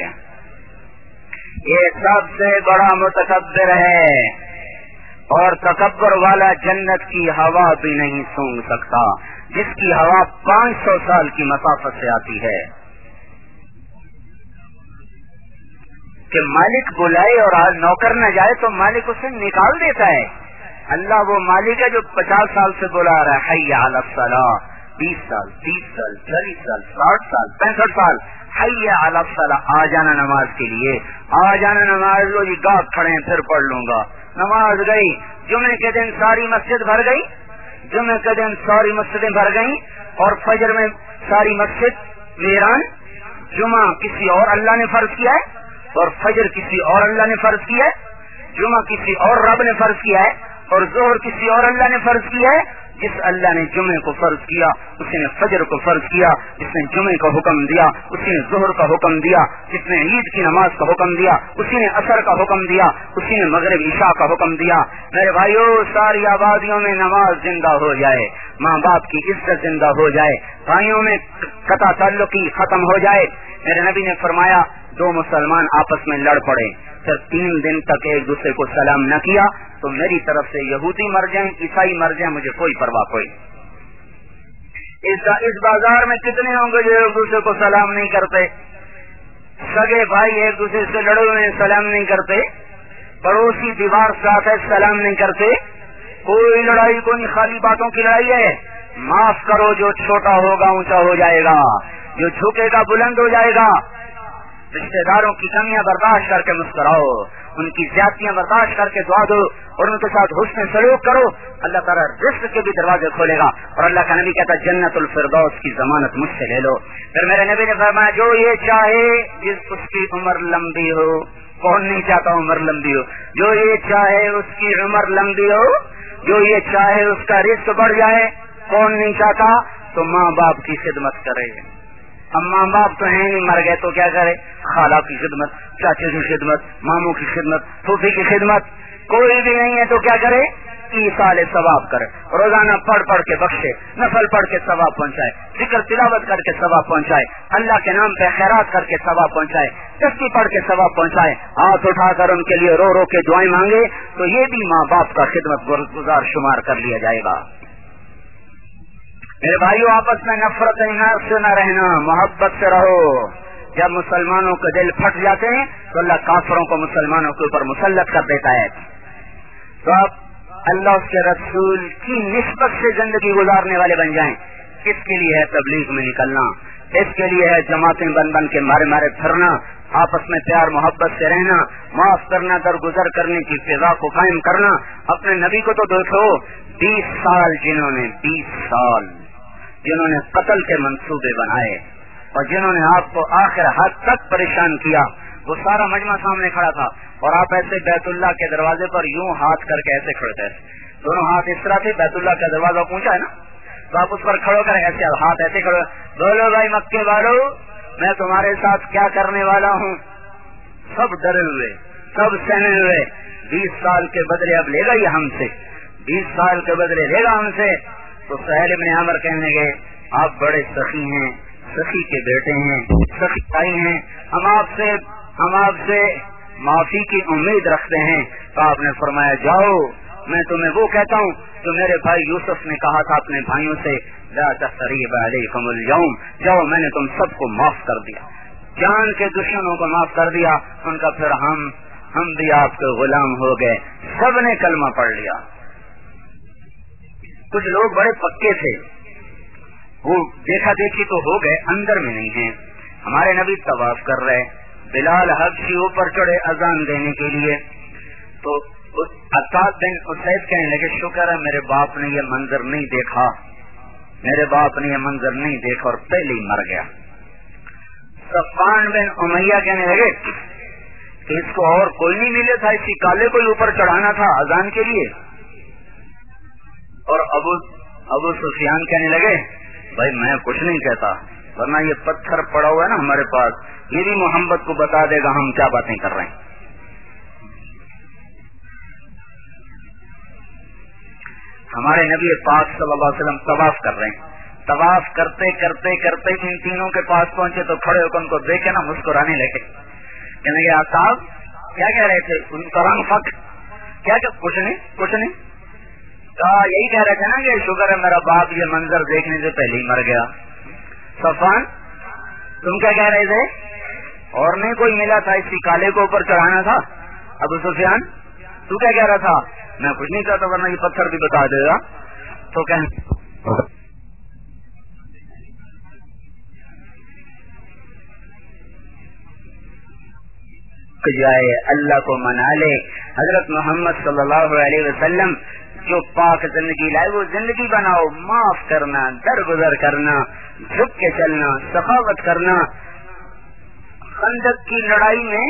یہ سب سے بڑا متکبر ہے, اور تکبر والا جنت کی ہوا بھی نہیں سونگ سکتا, جس کی ہوا 500 سال کی مسافت سے آتی ہے. کہ مالک بلائے اور نوکر نہ جائے تو مالک اسے نکال دیتا ہے. اللہ وہ مالک ہے جو 50 سال سے بلا رہا ہے حی علی الصلاۃ، 20 سال 30 سال 40 سال 60 سال 65 سال، حی علی الصلاۃ، آ جانا نماز کے لیے، آ جانا نماز. لو جی گاہ کھڑے ہیں پھر پڑھ لوں گا. نماز گئی، جمعے کے دن ساری مسجد بھر گئی، جمعے کے دن ساری مسجدیں بھر گئیں، اور فجر میں ساری مسجد ویران. جمعہ کسی اور اللہ نے فرض کیا ہے اور فجر کسی اور اللہ نے فرض کیا ہے. جمعہ کسی اور رب نے فرض کیا ہے اور ظہر کسی اور اللہ نے فرض کیا ہے. جس اللہ نے جمعے کو فرض کیا اسی نے فجر کو فرض کیا، جس نے جمعے کا حکم دیا اسی نے ظہر کا حکم دیا، جس نے عید کی نماز کا حکم دیا اسی نے عصر کا حکم دیا، اسی نے مغرب عشاء کا حکم دیا. میرے بھائیو، ساری آبادیوں میں نماز زندہ ہو جائے، ماں باپ کی عزت زندہ ہو جائے، بھائیوں میں قطع تعلقی ختم ہو جائے. میرے نبی نے فرمایا 2 مسلمان آپس میں لڑ پڑے، پھر 3 دن تک ایک دوسرے کو سلام نہ کیا تو میری طرف سے یہودی مر جائیں عیسائی مر جائیں، مجھے کوئی پرواہ کوئی. اس بازار میں کتنے ہوں گے جو ایک دوسرے کو سلام نہیں کرتے؟ سگے بھائی ایک دوسرے سے لڑے ہوئے ہیں سلام نہیں کرتے، پڑوسی دیوار ساتھ ہے سلام نہیں کرتے. کوئی لڑائی کو نہیں، خالی باتوں کی لڑائی ہے. معاف کرو، جو چھوٹا ہوگا اونچا ہو جائے گا، جو جھکے گا بلند ہو جائے گا. رشتے داروں کی کمیاں برداشت کر کے مسکراؤ، ان کی زیادتیاں برداشت کر کے دعا دو اور ان کے ساتھ حسن سلوک کرو. اللہ تعالیٰ رزق کے بھی دروازے کھولے گا. اور اللہ کا نبی کہتا ہے جنت الفردوس کی ضمانت مجھ سے لے لو. پھر میرے نبی نے فرمایا جو یہ چاہے اس کی عمر لمبی ہو. کون نہیں چاہتا عمر لمبی ہو؟ جو یہ چاہے اس کی عمر لمبی ہو، جو یہ چاہے اس کا رزق بڑھ جائے. کون نہیں چاہتا؟ تو ماں باپ کی خدمت کرے. اب ماں باپ تو ہیں نہیں، مر گئے تو کیا کرے؟ خالہ کی خدمت، چاچے کی خدمت، ماموں کی خدمت، پھوپھی کی خدمت. کوئی بھی نہیں ہے تو کیا کرے؟ ایصال ثواب کرے، روزانہ پڑھ پڑھ کے بخشے، نفل پڑھ کے ثواب پہنچائے، ذکر تلاوت کر کے ثواب پہنچائے، اللہ کے نام پہ خیرات کر کے ثواب پہنچائے، تسبیح پڑھ کے ثواب پہنچائے، ہاتھ اٹھا کر ان کے لیے رو رو کے دعائیں مانگے تو یہ بھی ماں باپ کا خدمت گزار شمار کر لیا جائے گا. میرے بھائیو، آپس میں نفرت سے نہ رہنا، محبت سے رہو. جب مسلمانوں کے دل پھٹ جاتے ہیں تو اللہ کافروں کو مسلمانوں کے اوپر مسلط کر دیتا ہے. تو اب اللہ اس کے رسول کی نسبت سے زندگی گزارنے والے بن جائیں. اس کے لیے ہے تبلیغ میں نکلنا، اس کے لیے ہے جماعتیں بن بن کے مارے مارے پھرنا، آپس میں پیار محبت سے رہنا، معاف کرنا، درگزر کرنے کی فضا کو قائم کرنا. اپنے نبی کو تو دیکھو، 20 سال جنہوں نے قتل کے منصوبے بنائے اور جنہوں نے آپ کو آخر حد تک پریشان کیا، وہ سارا مجمع سامنے کھڑا تھا اور آپ ایسے بیت اللہ کے دروازے پر یوں ہاتھ کر کے ایسے کھڑے تھے. دونوں ہاتھ اس طرح تھے، بیت اللہ کا دروازہ پہنچا ہے نا، تو آپ اس پر کھڑو کر ایسے ہاتھ ایسے کھڑے، بولو بھائی مکے والو، میں تمہارے ساتھ کیا کرنے والا ہوں. سب ڈرے ہوئے، سب سہنے ہوئے. 20 سال کے بدلے اب لے گا یہ ہم سے، 20 سال کے بدلے لے گا ہم سے. تو سہیل بن عمر کہنے گئے آپ بڑے سخی ہیں، سخی کے بیٹے ہیں، سخی بھائی ہیں، ہم آپ سے معافی کی امید رکھتے ہیں. تو آپ نے فرمایا جاؤ، میں تمہیں وہ کہتا ہوں جو میرے بھائی یوسف نے کہا تھا اپنے بھائیوں سے، لا تثریب علیکم اليوم، جاؤ میں نے تم سب کو معاف کر دیا، جان کے دشمنوں کو معاف کر دیا. ان کا پھر ہم بھی آپ کے غلام ہو گئے. سب نے کلمہ پڑھ لیا. کچھ لوگ بڑے پکے تھے، وہ دیکھا دیکھی تو ہو گئے، اندر میں نہیں ہیں. ہمارے نبی طواف کر رہے، بلال حبشی اوپر چڑھے اذان دینے کے لیے. تو عطاء بن اسید کہنے لگے شکر ہے میرے باپ نے یہ منظر نہیں دیکھا، میرے باپ نے یہ منظر نہیں دیکھا اور پہلے ہی مر گیا. صفوان بن امیہ کہنے لگے کہ اس کو اور کوئی نہیں ملے تھا، اسی کالے کو اوپر چڑھانا تھا اذان کے لیے. اور ابو سفیان کہنے لگے بھائی میں کچھ نہیں کہتا، ورنہ یہ پتھر پڑا ہوا ہے نا ہمارے پاس، یہ بھی محمد کو بتا دے گا ہم کیا باتیں کر رہے ہیں. ہمارے نبی پاک صلی اللہ علیہ وسلم طواف کر رہے ہیں، طواف کرتے کرتے کرتے ان تینوں کے پاس پہنچے تو کھڑے ہو کر ان کو دیکھے نا مسکرانے لگے. کہنے لگے آفتاب کیا کہہ رہے تھے؟ ان کا رنگ فک کیا کہ کچھ نہیں کہا، یہی کہہ رہے تھے نا کہ شکر ہے میرا باپ یہ منظر دیکھنے سے پہلے ہی مر گیا. صفوان تم کیا کہہ رہے تھے؟ اور نہیں کوئی ملا تھا اسی کالے کو اوپر چڑھانا تھا؟ ابو سفیان تو کیا کہہ رہا تھا؟ میں کچھ نہیں کہتا ورنہ یہ پتھر بھی بتا دے گا. تو کہ جائے اللہ کو منا لے. حضرت محمد صلی اللہ علیہ وسلم جو پاک زندگی لائے وہ زندگی بناؤ. معاف کرنا، درگزر کرنا، جھک کے چلنا، سخاوت کرنا. خندق کی لڑائی میں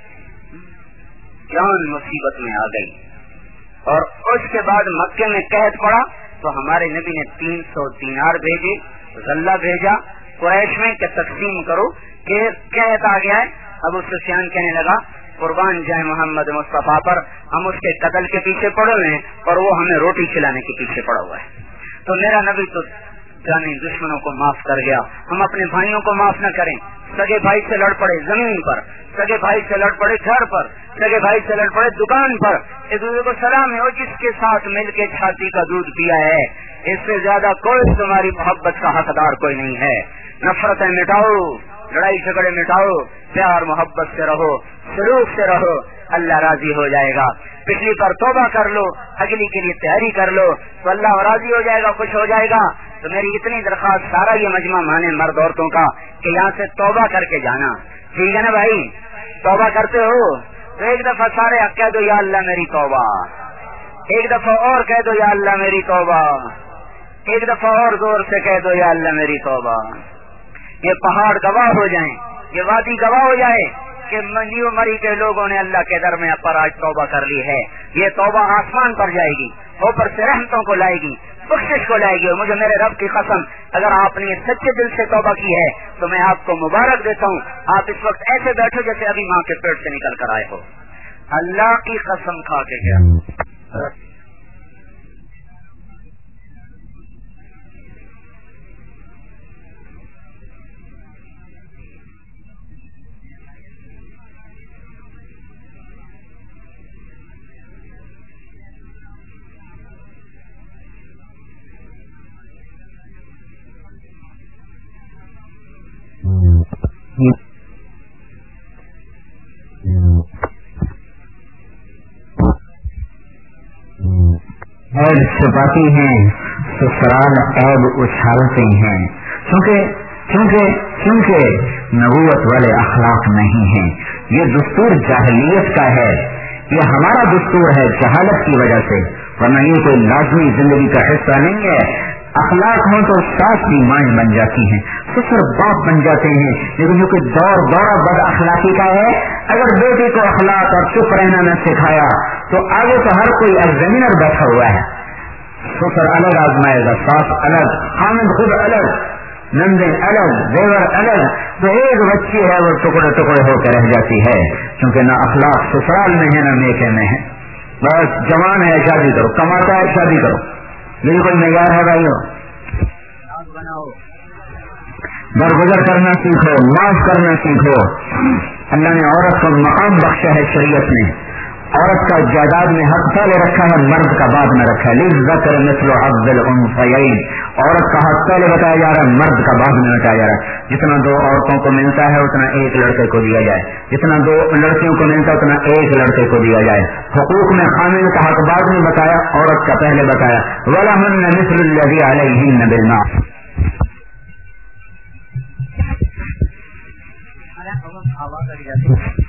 جان مصیبت میں آ گئی اور اس کے بعد مکے میں قحط پڑا تو ہمارے نبی نے 300 دینار بھیجے، غلہ بھیجا قریش میں کہ تقسیم کرو کہ قحط آ گیا ہے. ابو سفیان کہنے لگا قربان جائے محمد مصطفیٰ پر، ہم اس کے قتل کے پیچھے پڑے ہوئے ہیں اور وہ ہمیں روٹی کھلانے کے پیچھے پڑا ہوا ہے. تو میرا نبی تو جانے دشمنوں کو معاف کر گیا. ہم اپنے بھائیوں کو معاف نہ کریں. سگے بھائی سے لڑ پڑے زمین پر، سگے بھائی سے لڑ پڑے گھر پر، سگے بھائی سے لڑ پڑے دکان پر، ایک دوسرے کو سلام ہے. اور جس کے ساتھ مل کے چھاتی کا دودھ پیا ہے اس سے زیادہ کوئی تمہاری محبت کا حقدار کوئی نہیں ہے. نفرتیں مٹاؤ، لڑائی جھگڑے مٹاؤ، پیار محبت سے رہو، سلوک سے رہو، اللہ راضی ہو جائے گا. پچھلی پر توبہ کر لو، اگلی کے لیے تیاری کر لو تو اللہ راضی ہو جائے گا، خوش ہو جائے گا. تو میری اتنی درخواست سارا یہ مجمع مانے مرد عورتوں کا کہ یہاں سے توبہ کر کے جانا. ٹھیک ہے نا بھائی؟ توبہ کرتے ہو تو ایک دفعہ سارے کہہ دو یا اللہ میری توبہ، ایک دفعہ اور کہہ دو یا اللہ میری توبہ، ایک دفعہ اور زور سے کہہ دو یا اللہ میری توبہ. یہ پہاڑ گواہ ہو جائیں، یہ وادی گواہ ہو جائے کہ نیو مری کے لوگوں نے اللہ کے در میں پر آج توبہ کر لی ہے. یہ توبہ آسمان پر جائے گی، اوپر سے رحمتوں کو لائے گی، بخشش کو لائے گی. اور مجھے میرے رب کی قسم اگر آپ نے سچے دل سے توبہ کی ہے تو میں آپ کو مبارک دیتا ہوں. آپ اس وقت ایسے بیٹھو جیسے ابھی ماں کے پیٹ سے نکل کر آئے ہو. اللہ کی قسم کھا کے کیا عیب چھپاتی ہیں سسرال عیب اچھالتے ہیں. کیونکہ نبوت والے اخلاق نہیں ہیں. یہ دستور جاہلیت کا ہے، یہ ہمارا دستور ہے جہالت کی وجہ سے، ورنہ یہ کوئی لازمی زندگی کا حصہ نہیں ہے. اخلاق ہوں تو ساس بھی مائیں بن جاتی ہیں، سسر باپ بن جاتے ہیں. لیکن جو کہ دورہ بد اخلاقی کا ہے، اگر بیٹے کو اخلاق اور چپ رہنا نہ سکھایا تو آگے تو ہر کوئی ایگزامینر بیٹھا ہوا ہے. سسر الگ آزمائے گا، ساس الگ، خامد خود الگ، نندیں الگ، دیور الگ، تو ایک بچی ہے وہ ٹکڑے ٹکڑے ہو کے رہ جاتی ہے. کیونکہ نہ اخلاق سسرال میں ہے نہ میکے میں ہے. بس جوان ہے شادی کرو، کماتا ہے شادی کرو، بالکل معیار ہے بھائیو. درگزر کرنا سیکھو، معاف کرنا سیکھو. اللہ نے عورت کو مقام بخشا ہے شریعت میں. عورت کا جائیداد میں حق پہلے رکھا ہے، مرد کا بعد میں رکھا ہے. للذکر مثل حظ الانثیین. عورت کا حق پہلے بتایا جا رہا ہے، مرد کا بعد میں بتایا جا رہا ہے. جتنا دو عورتوں کو ملتا ہے اتنا ایک لڑکے کو دیا جائے، جتنا دو لڑکیوں کو ملتا ہے اتنا ایک لڑکے کو دیا جائے. حقوق میں خامن کا حق بعد میں بتایا، عورت کا پہلے بتایا. وَلَهُنَّ مِثْلُ الَّذِي عَلَيْهِنَّ بِالْمَعْرُوفِ. آواز آ رہی ہے.